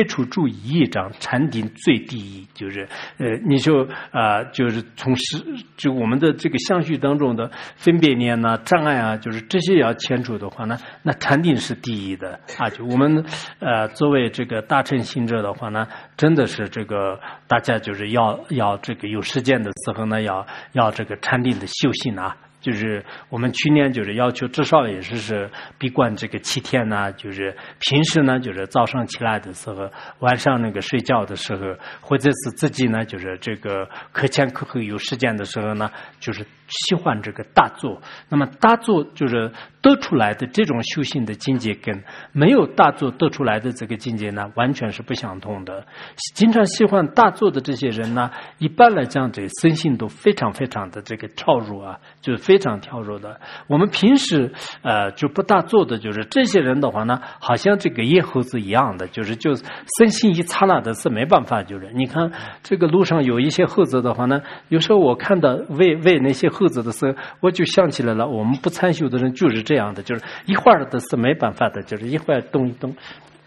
除注意障，禅定最第一，就是你说就是就我们的这个相续当中的分别念呐、障碍啊，就是这些要迁除的话呢，那禅定是第一的啊。就我们作为这个大乘行者的话呢，真的是这个大家就是要这个有时间的时候呢，要这个禅定的修行啊。就是我们去年就是要求至少也是闭关这个7天呢，就是平时呢就是早上起来的时候，晚上那个睡觉的时候，或者是自己呢就是这个课前课后有时间的时候呢，就是喜欢这个大坐。那么大坐就是得出来的这种修行的境界跟没有大坐得出来的这个境界呢，完全是不相同的。经常喜欢大坐的这些人呢，一般来讲这身心都非常非常的这个跳入啊，就是非常跳入的。我们平时就不大坐的，就是这些人的话呢，好像这个野猴子一样的，就是身心一刹那的是没办法。就是你看这个路上有一些猴子的话呢，有时候我看到喂那些猴子的时候，我就想起来了，我们不参修的人就是这样的，就是一会儿的是没办法的，就是一会儿动一动。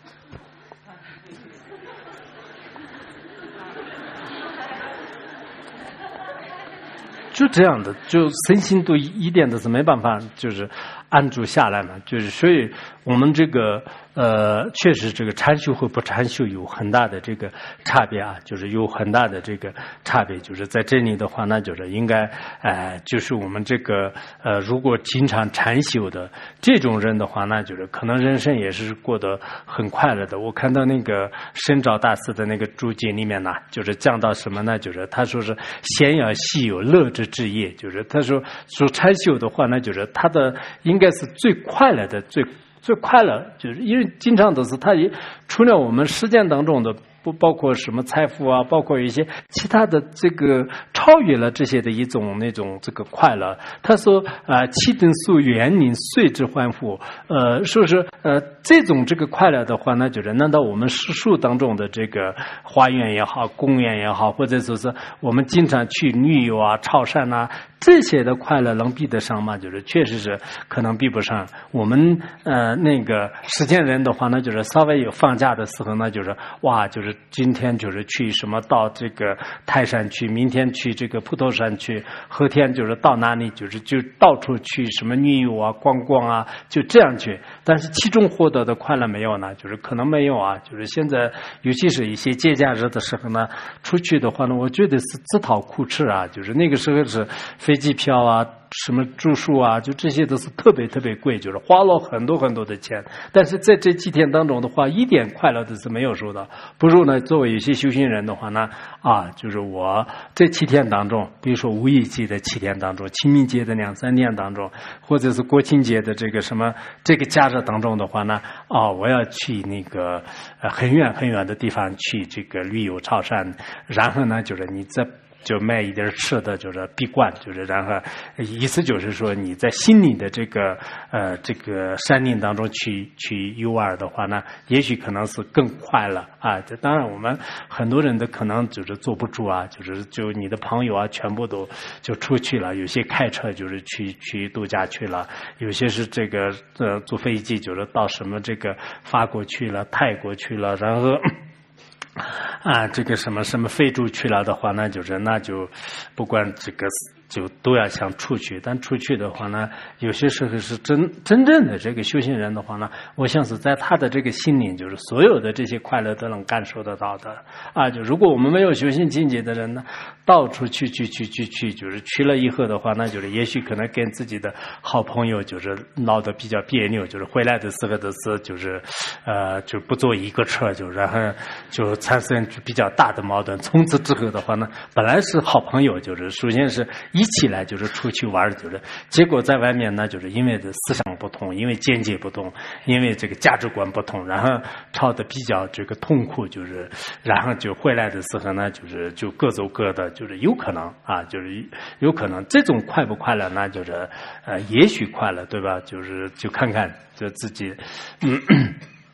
就这样的，就身心都一点的是没办法，就是安住下来嘛。就是所以我们这个确实这个禅修和不禅修有很大的这个差别啊，就是有很大的这个差别。就是在这里的话呢，就是应该就是我们这个如果经常禅修的这种人的话呢，就是可能人生也是过得很快乐的。我看到那个深沼大师的那个注解里面呢，就是讲到什么呢？就是他说是闲要细有乐之至业，就是他说禅修的话呢，就是他的应该是最快乐的最快乐，就是因为经常都是他也除了我们实践当中的不包括什么财富啊，包括一些其他的这个超越了这些的一种那种这个快乐。他说七等宿元宁岁之欢呼，说是这种这个快乐的话呢，就是难道我们世俗当中的这个花园也好，公园也好，或者说是我们经常去旅游啊、潮汕啊，这些的快乐能比得上吗？就是确实是可能比不上。我们那个实践人的话呢，就是稍微有放假的时候呢，就是哇，就是今天就是去什么到这个泰山去，明天去这个普陀山去，后天就是到哪里就到处去什么旅游啊、逛逛啊，就这样去。但是其中获得的快乐没有呢？就是可能没有啊。就是现在尤其是一些节假日的时候呢，出去的话呢，我觉得是自讨苦吃啊。就是那个时候是飞机票啊、什么住宿啊，就这些都是特别特别贵，就是花了很多很多的钱。但是在这几天当中的话，一点快乐都是没有受到。不如呢，作为有些修行人的话呢，就是我这7天当中，比如说五一节的7天当中，清明节的2-3天当中，或者是国庆节的这个什么这个假日当中的话呢，我要去那个很远很远的地方去这个旅游潮汕，然后呢，就是你就卖一点吃的，就是闭关，就是然后意思就是说你在心里的这个山林当中去游玩的话呢，也许可能是更快乐啊。这当然我们很多人的可能就是坐不住啊，就你的朋友啊全部都就出去了，有些开车就是去度假去了，有些是这个坐飞机就是到什么这个法国去了、泰国去了，然后这个什么非洲去了的话呢，那就不管这个就都要想出去。但出去的话呢，有些时候是真正的这个修行人的话呢，我想是在他的这个心里，就是所有的这些快乐都能感受得到的啊。就如果我们没有修行境界的人呢，到处去，就是去了以后的话，那就是也许可能跟自己的好朋友就是闹得比较别扭，就是回来的时候的是就是就不坐一个车，就然后就产生比较大的矛盾。从此之后的话呢，本来是好朋友，就是首先是一起来就是出去玩，就是结果在外面呢，就是因为的思想不同，因为见解不同，因为这个价值观不同，然后吵得比较这个痛苦，就是然后就回来的时候呢，就各走各的，就是有可能啊，就是有可能这种快不快乐呢，就是也许快乐，对吧？就看看就自己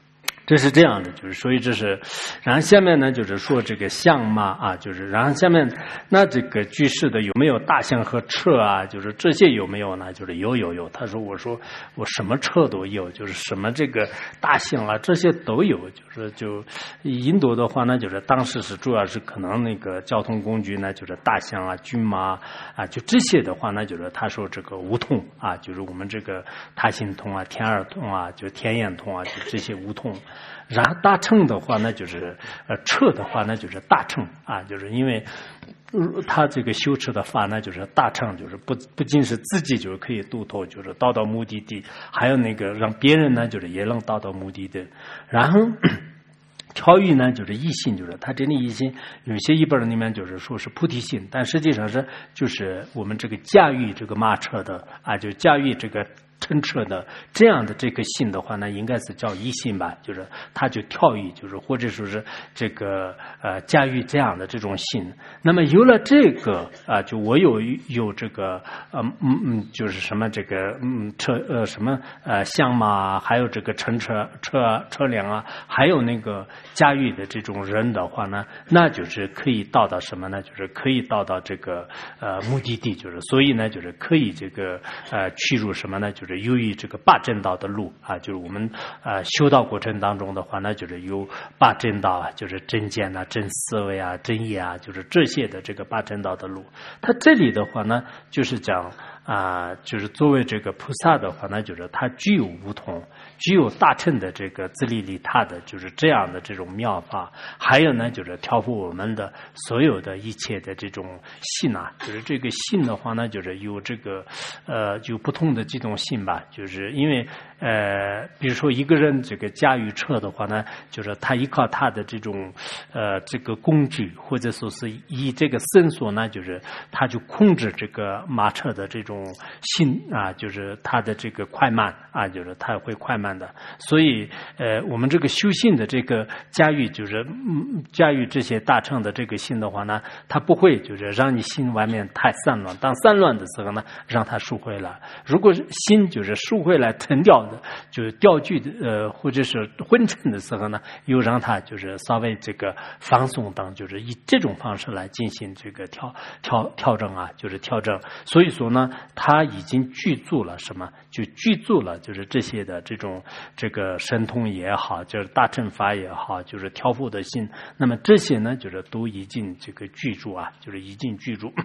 这是这样的，就是所以这是，然后下面呢就是说这个象嘛啊，就是然后下面那这个居士的有没有大象和车啊？就是这些有没有呢？就是有。他说我什么车都有，就是什么这个大象啊这些都有，就印度的话呢，就是当时是主要是可能那个交通工具呢，就是大象啊、骏马啊，就这些的话呢，就是他说这个无痛啊，就是我们这个他心通啊、天耳通啊、就天眼通啊，就这些无痛。然后大乘的话呢，就是彻的话呢，就是大乘啊，就是因为他这个修持的法呢，就是大乘，就是不仅是自己就是可以度脱，就是到目的地，还有那个让别人呢，就是也能到目的地。然后调御呢，就是一心，就是他这里一心，有些一本里面就是说是菩提心，但实际上是就是我们这个驾驭这个马车的啊，就驾驭这个乘车的这样的这个心的话呢，应该是叫一心吧，就是他就跳跃，就是或者说是这个驾驭这样的这种心。那么有了这个就我有这个就是什么这个车什么象马，还有这个乘车辆啊，还有那个驾驭的这种人的话呢，那就是可以到什么呢？就是可以到这个目的地，就是所以呢，就是可以这个去入什么呢？就是由于这个八正道的路啊，就是我们修道过程当中的话呢，就是有八正道啊，就是正见啊、正思维啊、正业啊，就是这些的这个八正道的路。它这里的话呢，就是讲就是作为这个菩萨的话呢，就是它具有无同，具有大乘的这个自利利他的就是这样的这种妙法。还有呢，就是调伏我们的所有的一切的这种信啊，就是这个信的话呢，就是有这个有不同的几种信吧，就是因为比如说一个人这个驾驭车的话呢，就是他依靠他的这种这个工具，或者说是以这个绳索呢，就是他就控制这个马车的这种心啊，就是他的这个快慢啊，就是他会快慢的。所以我们这个修行的这个驾驭，就是驾驭这些大乘的这个心的话呢，他不会就是让你心外面太散乱，当散乱的时候呢，让它收回来。如果心就是收回来沉掉的，就是掉句的或者是昏沉的时候呢，又让它就是稍微这个放松等，就是以这种方式来进行这个调整啊，就是调整。所以说呢，他已经具足了什么？就具足了就是这些的这个神通也好，就是大乘法也好，就是调伏的心。那么这些呢，就是都已经这个具足啊，就是已经具足。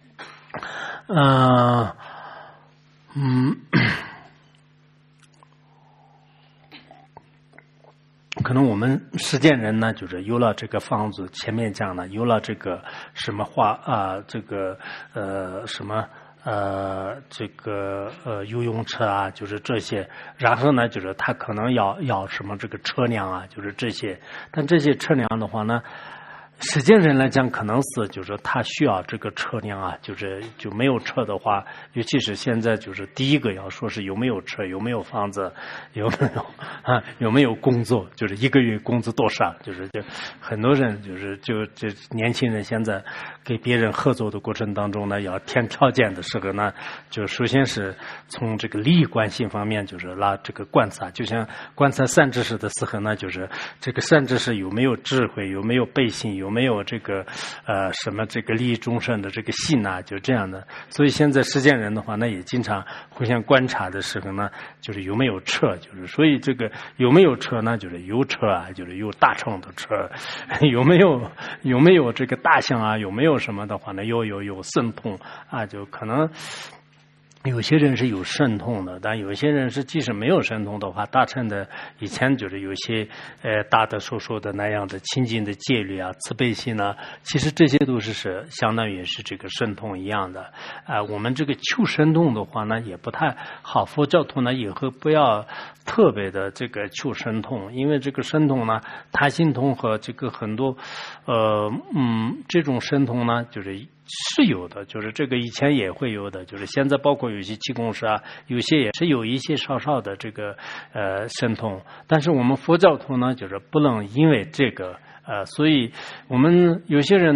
可能我们实践人呢，就是有了这个方子，前面讲了，有了这个什么话这个什么这个游泳车啊，就是这些。然后呢，就是他可能要什么这个车辆啊，就是这些。但这些车辆的话呢，实践人来讲，可能是就是他需要这个车辆啊，就没有车的话，尤其是现在就是第一个要说是有没有车，有没有房子，有没有工作，就是一个月工资多少，就很多人就年轻人现在给别人合作的过程当中呢，要填条件的时候呢，就首先是从这个利益关系方面，就是拉这个观察，就像观察善知识的时候呢，就是这个善知识有没有智慧，有没有背信，有没有这个什么这个利益众生的这个信啊，就这样的。所以现在实践人的话呢，也经常互相观察的时候呢，就是有没有车，就是所以这个有没有车呢，就是有车啊，就是有大乘的车，有没有这个大象啊，有没有什么的话呢，有神通啊，就可能有些人是有神通的，但有些人是即使没有神通的话，大乘的以前就是有些大的所说的那样的清净的戒律啊、慈悲心啊，其实这些都是相当于是这个神通一样的。我们这个求神通的话呢，也不太好。佛教徒呢，也会不要特别的这个求神通，因为这个神通呢，他心通和这个很多这种神通呢，是有的，就是这个以前也会有的，就是现在包括有些气功师啊，有些也是有一些稍稍的这个神通，但是我们佛教徒呢，就是不能因为这个所以我们有些人呢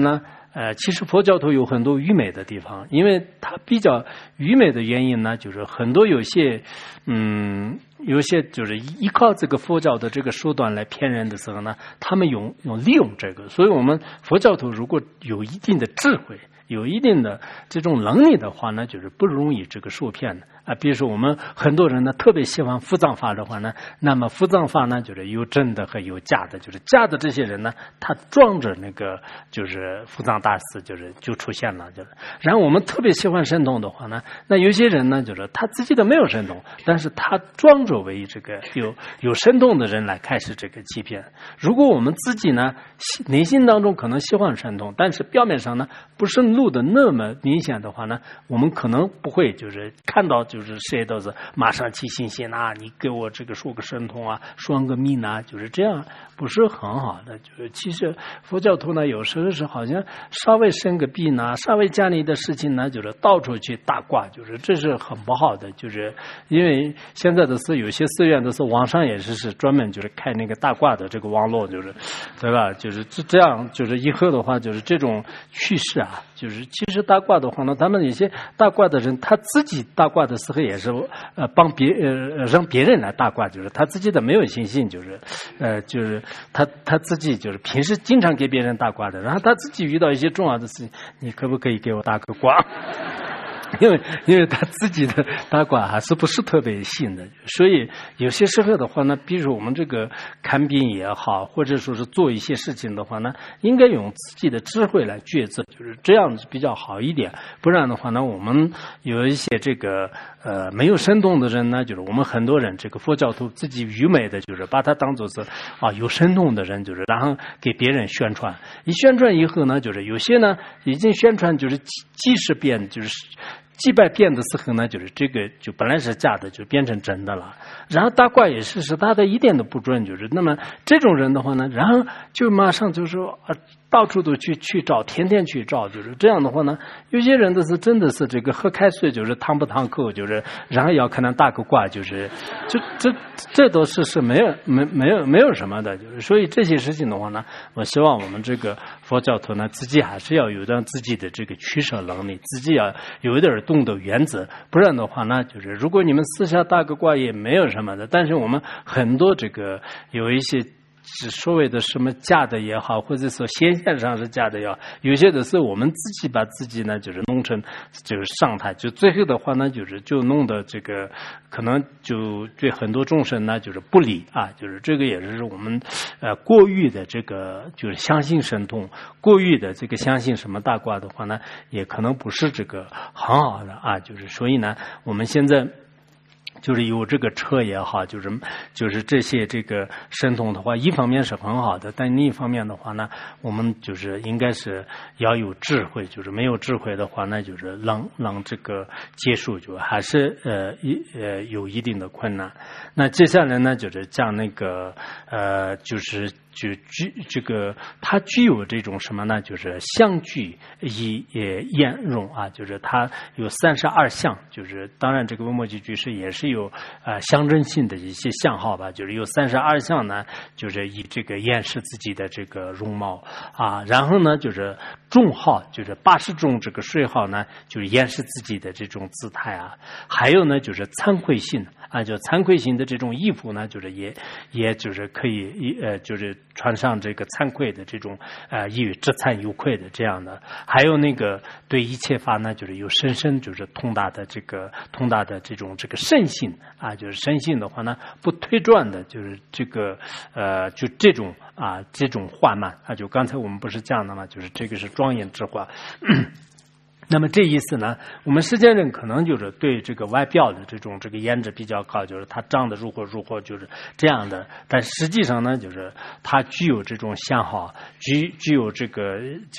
其实佛教徒有很多愚昧的地方，因为它比较愚昧的原因呢，就是很多有些就是依靠这个佛教的这个手段来骗人的时候呢，他们用利用这个，所以我们佛教徒如果有一定的智慧，有一定的这种能力的话呢，就是不容易这个受骗的啊。比如说我们很多人呢特别喜欢伏藏法的话呢，那么伏藏法呢就是有真的和有假的，就是假的这些人呢，他装着那个就是伏藏大师就出现了，就是。然后我们特别喜欢神通的话呢，那有些人呢就是他自己的没有神通，但是他装着为这个有神通的人来开始这个欺骗。如果我们自己呢内心当中可能喜欢神通，但是表面上呢不是露的那么明显的话呢，我们可能不会就是看到就是谁都是马上起信心啊，你给我这个说个神通啊，说个命啊，就是这样不是很好的。就是其实佛教徒呢有时候是好像稍微生个病呢，稍微家里的事情呢就是到处去大挂，就是这是很不好的。就是因为现在的是有些寺院的是网上也是专门就是开那个大挂的这个网络，就是对吧，就是这样，就是以后的话就是这种趋势啊，就是其实大挂的话呢，他们有些大挂的人他自己大挂的时候也是帮让别人来大挂，就是他自己的没有信心，就是他自己就是平时经常给别人大挂的，然后他自己遇到一些重要的事情，你可不可以给我大个挂？因为他自己的大卦还是不是特别信的，所以有些时候的话呢，比如我们这个看病也好，或者说是做一些事情的话呢，应该用自己的智慧来抉择，就是这样子比较好一点。不然的话呢，我们有一些这个没有神通的人呢，就是我们很多人这个佛教徒自己愚昧的，就是把它当作是有神通的人，就是然后给别人宣传，一宣传以后呢，就是有些呢已经宣传就是几十遍，就是几百遍的时候呢，就是这个就本来是假的，就变成真的了。然后大卦也是他的一点都不准，就是那么这种人的话呢，然后就马上就说到处都去找，天天去找，就是这样的话呢，有些人的是真的是这个喝开水就是烫不烫口，就是然后要可能大个卦，就是这都是没有什么的，就是所以这些事情的话呢，我希望我们这个佛教徒呢自己还是要有点自己的这个取舍能力，自己要有一点懂得原则，不然的话呢，就是如果你们私下大个卦也没有什么的，但是我们很多这个有一些是所谓的什么假的也好，或者说显现上是假的也好，有些的是我们自己把自己呢就是弄成就是上台，就最后的话呢就弄得这个可能就对很多众生呢就是不理啊，就是这个也是我们过于的这个就是相信神通，过于的这个相信什么大卦的话呢，也可能不是这个很好的啊，就是所以呢我们现在就是有这个车也好，就是这些这个神通的话，一方面是很好的，但另一方面的话呢，我们就是应该是要有智慧，就是没有智慧的话呢，就是让这个接受就还是有一定的困难。那接下来呢，就是讲那个这个它具有这种什么呢？就是相具以验容啊，就是它有32项，就是当然这个文末居士也是有象征性的一些相号吧，就是有32项呢，就是以这个掩饰自己的这个容貌啊，然后呢就是众号，就是80种这个税号呢，就是掩饰自己的这种姿态啊，还有呢就是惭愧性啊，就惭愧性的这种衣服呢，就是也就是可以就是穿上这个惭愧的这种意欲知惭有愧的这样的，还有那个对一切法呢，就是有深就是通达的这种这个圣性啊，就是圣性的话呢不推转的，就是这个就这种画慢啊，就刚才我们不是讲的嘛，就是这个是庄严之画。那么这意思呢，我们世间人可能就是对这个外表的这个颜值比较高，就是他长得如何就是这样的，但实际上呢，就是他具有这种相好，具有这个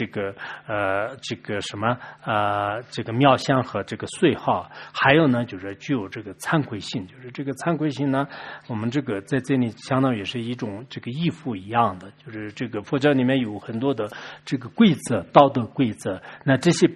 什么这个妙相和这个岁号，还有呢就是具有这个惭愧性，就是这个惭愧性呢，我们这个在这里相当于是一种这个义父一样的，就是这个佛教里面有很多的这个规则，道德规则，那这些不违于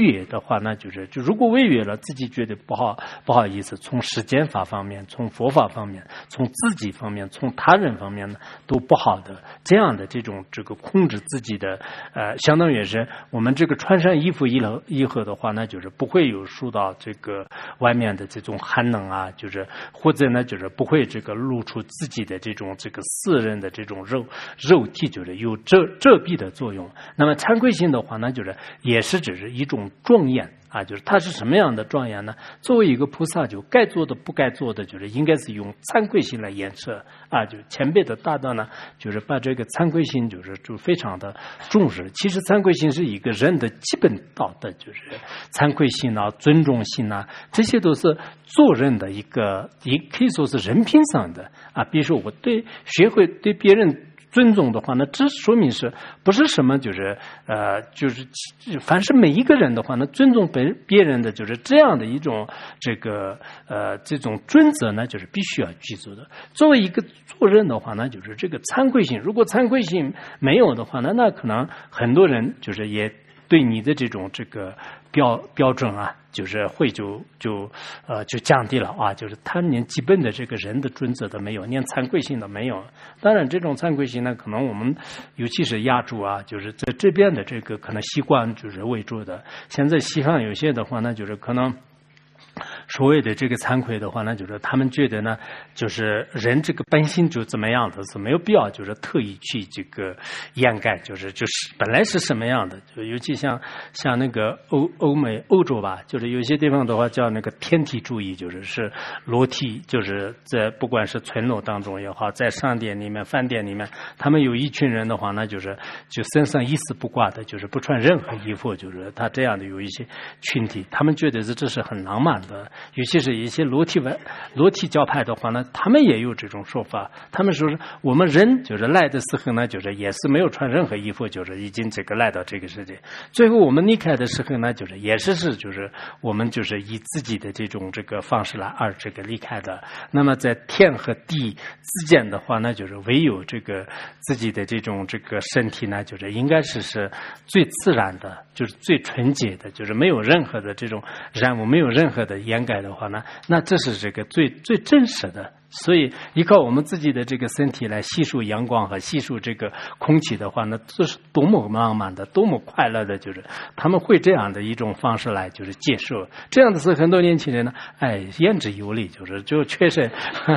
约的话呢，就如果违约了，自己觉得不好意思，从时间法方面，从佛法方面，从自己方面，从他人方面呢，都不好的。这样的这个控制自己的相当于是我们这个穿上衣服以后的话呢，就是不会有受到这个外面的这种寒冷啊，就是或者呢，就是不会这个露出自己的这个私人的这种肉体，就是有遮蔽的作用。那么惭愧心的话呢，就是也是只是一种庄严啊，就是它是什么样的庄严呢？作为一个菩萨，就该做的不该做的，就是应该是用惭愧心来演示啊。就前辈的大德呢，就是把这个惭愧心就非常的重视。其实惭愧心是一个人的基本道德，就是惭愧心啊、尊重心啊，这些都是做人的也可以说是人品上的啊。比如说我学会对别人尊重的话呢，这说明是不是什么就是凡是每一个人的话呢，尊重别人的就是这样的一种这种准则呢，就是必须要记住的。作为一个做人的话呢，就是这个惭愧心，如果惭愧心没有的话呢，那可能很多人就是也对你的这个标准啊，就是会就降低了啊，就是他连基本的这个人的准则都没有，连惭愧心都没有。当然这种惭愧心呢，可能我们尤其是亚洲啊，就是在这边的这个可能习惯就是为主的。现在西方有些的话呢，就是可能所谓的这个惭愧的话呢，就是他们觉得呢，就是人这个本性就怎么样的，是没有必要就是特意去这个掩盖，就是本来是什么样的。就尤其像那个欧洲吧，就是有些地方的话叫那个天体主义，就是裸体，就是在不管是村落当中也好，在商店里面、饭店里面，他们有一群人的话呢，就身上一丝不挂的，就是不穿任何衣服，就是他这样的有一些群体，他们觉得这是很浪漫的。尤其是一些裸体教派的话呢，他们也有这种说法。他们说是我们人就是来的时候呢，就是也是没有穿任何衣服，就是已经来到这个世界。最后我们离开的时候呢，就是也是就是我们就是以自己的这个方式来离开的。那么在天和地之间的话呢，就是唯有自己的这个身体呢，就是应该是最自然的，就是最纯洁的，就是没有任何的这种染污，没有任何的掩盖的话呢，那这是最真实的。所以依靠我们自己的这个身体来吸收阳光和吸收这个空气的话呢，这是多么浪漫的，多么快乐的，就是他们会这样的一种方式来就是接受。这样的是很多年轻人呢，言之有理，就确实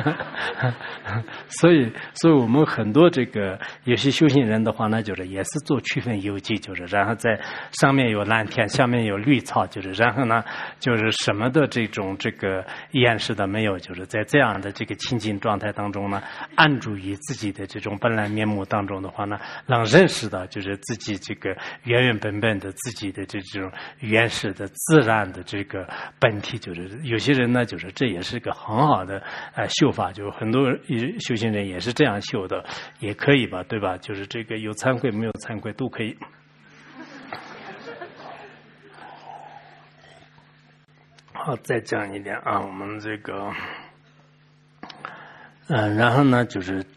所以我们很多有些修行人的话呢，就是也是做区分有机，就是然后在上面有蓝天，下面有绿草，就是然后呢就是什么的这个掩饰的没有，就是在这样的清净状态当中呢，安住于自己的这种本来面目当中的话呢，让认识到就是自己原原本本的自己的这种原始的自然的本体，就是有些人呢，就是这也是个很好的修法，就很多修行人也是这样修的，也可以吧，对吧？就是有惭愧没有惭愧都可以。好，再讲一点啊，我们然后呢，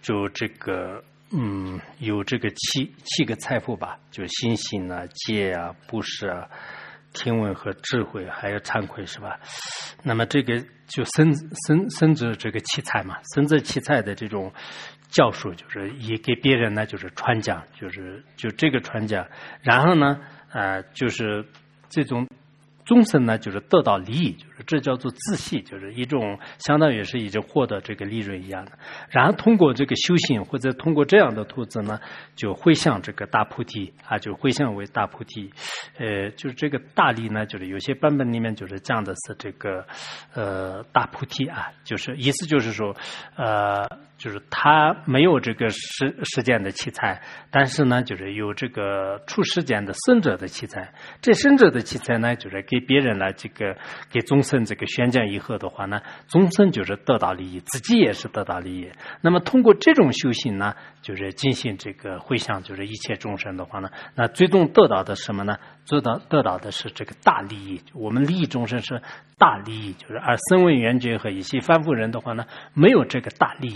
有七个财富吧，就信心啊、戒啊、布施啊、听闻和智慧，还有惭愧，是吧？那么就生者七财嘛，生者七财的这种教授，就是也给别人呢，就是传讲，就这个传讲，然后呢，就是这种众生呢，就是得到利益，就是这叫做自系，就是一种相当于是已经获得利润一样的。然后通过修行，或者通过这样的途子呢，就回向大菩提啊，就回向为大菩提。就是大利呢，就是有些版本里面就是讲的是大菩提啊，就是意思就是说就是他没有世间的奇才，但是呢，就是有出世间的生者的奇才。这生者的奇才呢，就是给别人来给众生宣讲以后的话呢，众生就是得到利益，自己也是得到利益。那么通过这种修行呢，就是进行回向，就是一切众生的话呢，那最终得到的什么呢？得到的是大利益。我们利益众生是大利益，就是而声闻缘觉和一些凡夫人的话呢，没有大利益。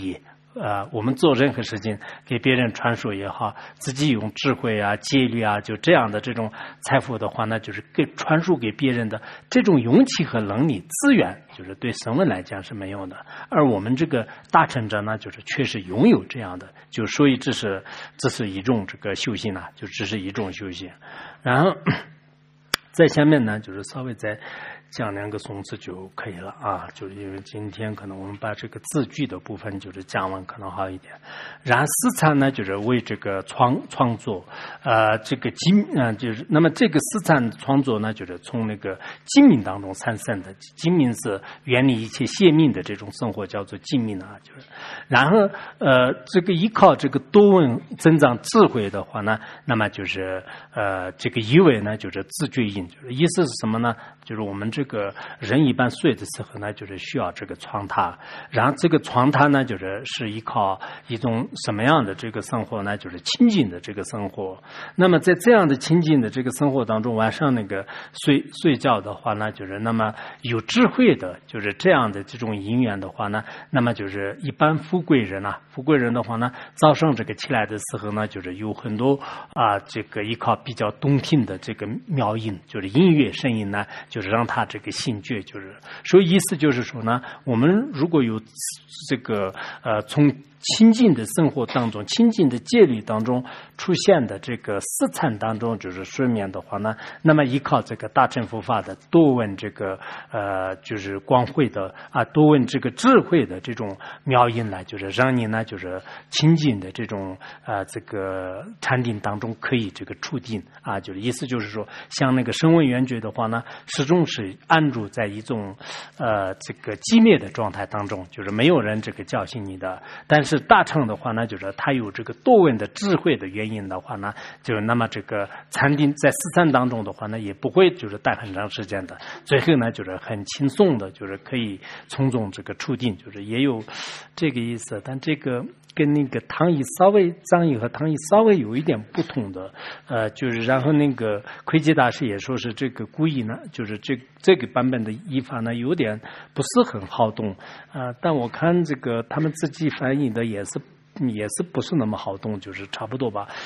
我们做任何事情给别人传输也好，自己用智慧啊、戒律啊，就这样的这种财富的话呢，就是传输给别人的这种勇气和能力资源，就是对神文来讲是没有的。而我们这个大成者呢，就是确实拥有这样的，就所以这是一种这个修行啊，就只是一种修行。然后在下面呢，就是稍微再讲2个颂词就可以了啊，就是因为今天可能我们把这个字句的部分就是讲完可能好一点。然后四禅呢，就是为这个创作，这个就是那么这个四禅创作呢，就是从那个精明当中产生的。精明是远离一切邪命的这种生活，叫做精明啊，就是。然后这个依靠这个多闻增长智慧的话呢，那么就是这个一位呢，就是自觉因，就是意思是什么呢？就是我们这个人一般睡的时候呢，就是需要这个床榻，然后这个床榻呢，是依靠一种什么样的这个生活呢？就是清净的这个生活。那么在这样的清净的这个生活当中，晚上那个睡觉的话呢，就是那么有智慧的，就是这样的这种因缘的话呢，那么就是一般富贵人的话呢，早上这个起来的时候呢，就是有很多这个依靠比较动听的这个妙音，就是音乐声音呢，就是让他这个心觉，就是所以意思就是说呢，我们如果有这个从清净的生活当中、清净的戒律当中出现的这个四禅当中，就是睡眠的话呢，那么依靠这个大乘佛法的多闻这个就是光慧的多闻这个智慧的这种妙音来，就是让你呢就是清净的这种这个禅定当中可以这个触定就是意思就是说，像那个声闻缘觉的话呢，始终是安住在一种这个寂灭的状态当中，就是没有人这个教训你的。但是大乘的话呢，就是它有这个多闻的智慧的原因的话呢，就是那么这个禅定在四禅当中的话呢，也不会就是待很长时间的，最后呢就是很轻松的，就是可以从中这个触定，就是也有这个意思。但这个跟那个藏义和唐义稍微有一点不同的，就是然后那个窥基大师也说是这个故意呢，就是这个版本的译法呢有点不是很好懂但我看这个他们自己翻译的也是不是那么好懂，就是差不多吧，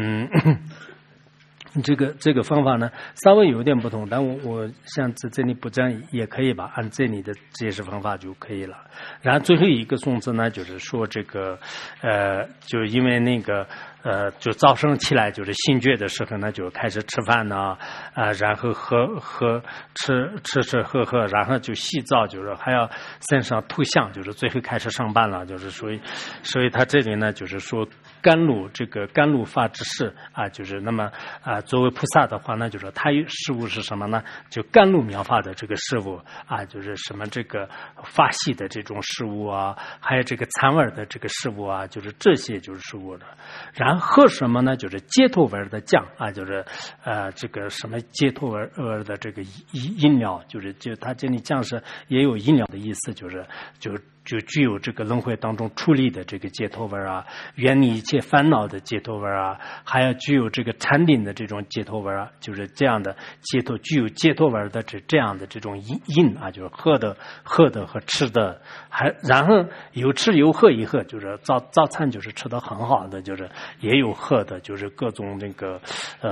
这个方法呢稍微有点不同，但我像这里不讲也可以吧，按这里的解释方法就可以了。然后最后一个颂词呢，就是说这个就因为那个就早上起来就是醒觉的时候呢，就开始吃饭呢然后吃喝，然后就洗澡，就是还要身上涂香，就是最后开始上班了，就是所以他这里呢就是说甘露发之事就是那么作为菩萨的话呢，就是说他事物是什么呢？就甘露妙法的这个事物就是什么这个法系的这种事物还有这个禅味的这个事物就是这些就是事物的。然后喝什么呢？就是解脱味的酱就是这个什么解脱味的这个饮料，就他这里酱是也有饮料的意思，就具有这个轮回当中出离的这个解脱味远离一切烦恼的解脱味还要具有这个禅定的这种解脱味就是这样的解脱，具有解脱味的这样的这种饮就是喝的和吃的，然后有吃有喝一喝，就是早餐就是吃的很好的，就是也有喝的，就是各种那个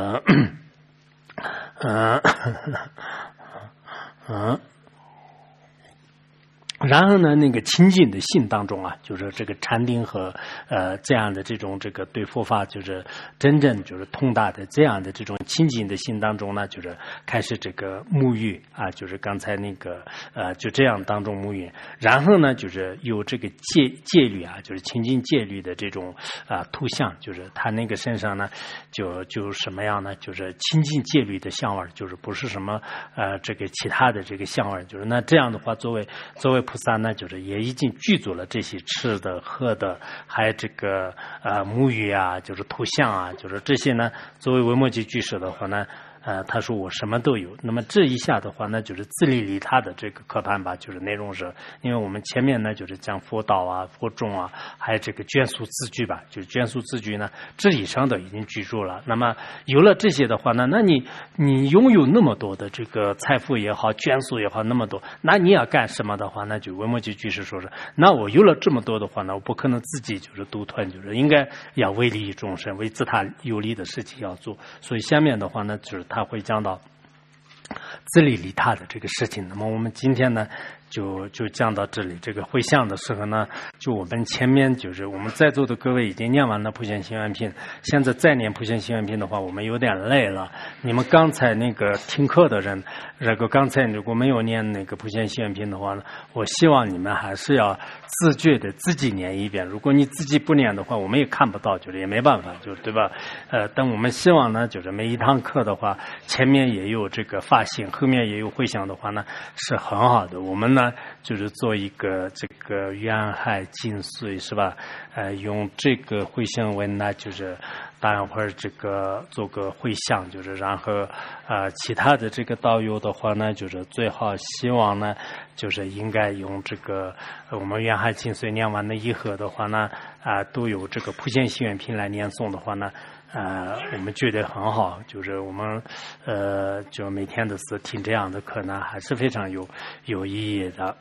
然后呢，那个清净的心当中就是这个禅定和这样的这种这个对佛法就是真正就是通达的这样的这种清净的心当中呢，就是开始这个沐浴就是刚才那个就这样当中沐浴，然后呢就是有这个戒律就是清净戒律的这种图像，就是他那个身上呢就什么样呢？就是清净戒律的香味，就是不是什么这个其他的这个香味，就是那这样的话作为菩萨呢，就是也已经具足了这些吃的喝的，还有这个沐浴就是图像就是这些呢，作为维摩诘居士的话呢他说我什么都有。那么这一下的话呢，就是自利利他的这个课堂吧，就是内容是，因为我们前面呢就是讲佛道啊、佛种啊，还有这个眷属字句吧，就是眷属字句呢，这以上的已经记住了。那么有了这些的话呢，那你拥有那么多的这个财富也好，眷属也好，那么多，那你要干什么的话，那就维摩诘居士说是，那我有了这么多的话呢，我不可能自己就是独吞，就是应该要为利益众生，为自他有利的事情要做。所以下面的话呢，就是他会讲到自利利他的这个事情。那么我们今天呢就讲到这里。这个会相的时候呢，就我们前面就是我们在座的各位已经念完了普贤行愿品，现在再念普贤行愿品的话，我们有点累了。你们刚才那个听课的人，这个刚才如果没有念那个普贤行愿品的话呢，我希望你们还是要自觉的自己念一遍。如果你自己不念的话，我们也看不到，就是也没办法，就是对吧？但我们希望呢，就是每一堂课的话，前面也有这个发心，后面也有回向的话呢，是很好的。我们呢，就是做一个这个缘海尽髓，是吧？用这个回向文呢，就是待会儿这个做个回向，就是然后其他的这个道友的话呢，就是最好希望呢，就是应该用这个我们缘海尽髓念完了以后的话呢，都有这个普贤行愿品来念诵的话呢。我们觉得很好，就是我们就每天的是听这样的课呢，还是非常有意义的。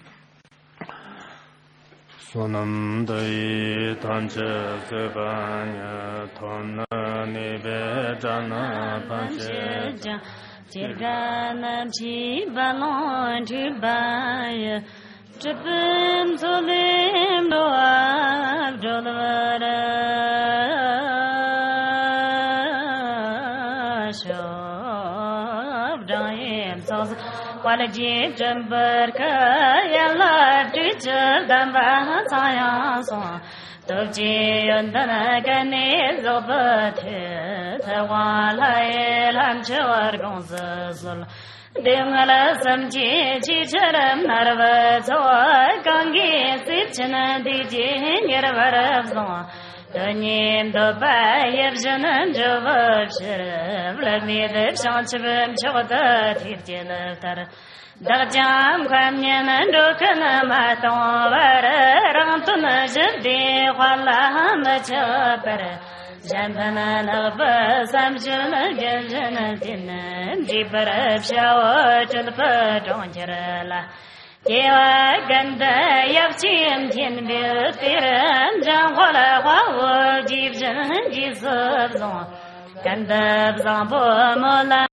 所能对谈这个班呀，同那那边站那班些讲，这个那批班龙去班呀，这本做领导啊，做的人。वाले जी जंबर का याला टीचर दंबा साया सो तो जी अंदर गने जोबत वाला एलम चवर गोंसल देवला समझे चीचरम नरव तो गंगे सिचन दीजे निरवर सो Днем добавив женам жовчер, влемиды шанчевым чода тирденевтар. Дагджам камнен докна матовар, рантун жди хвалам чапер. Жамбана нагба самжын генжын динем, жибарып шауачын патончерла. Дева ганда явчим тен биртирен жан хола хау жибжин жизыбзон ганда бзан бомола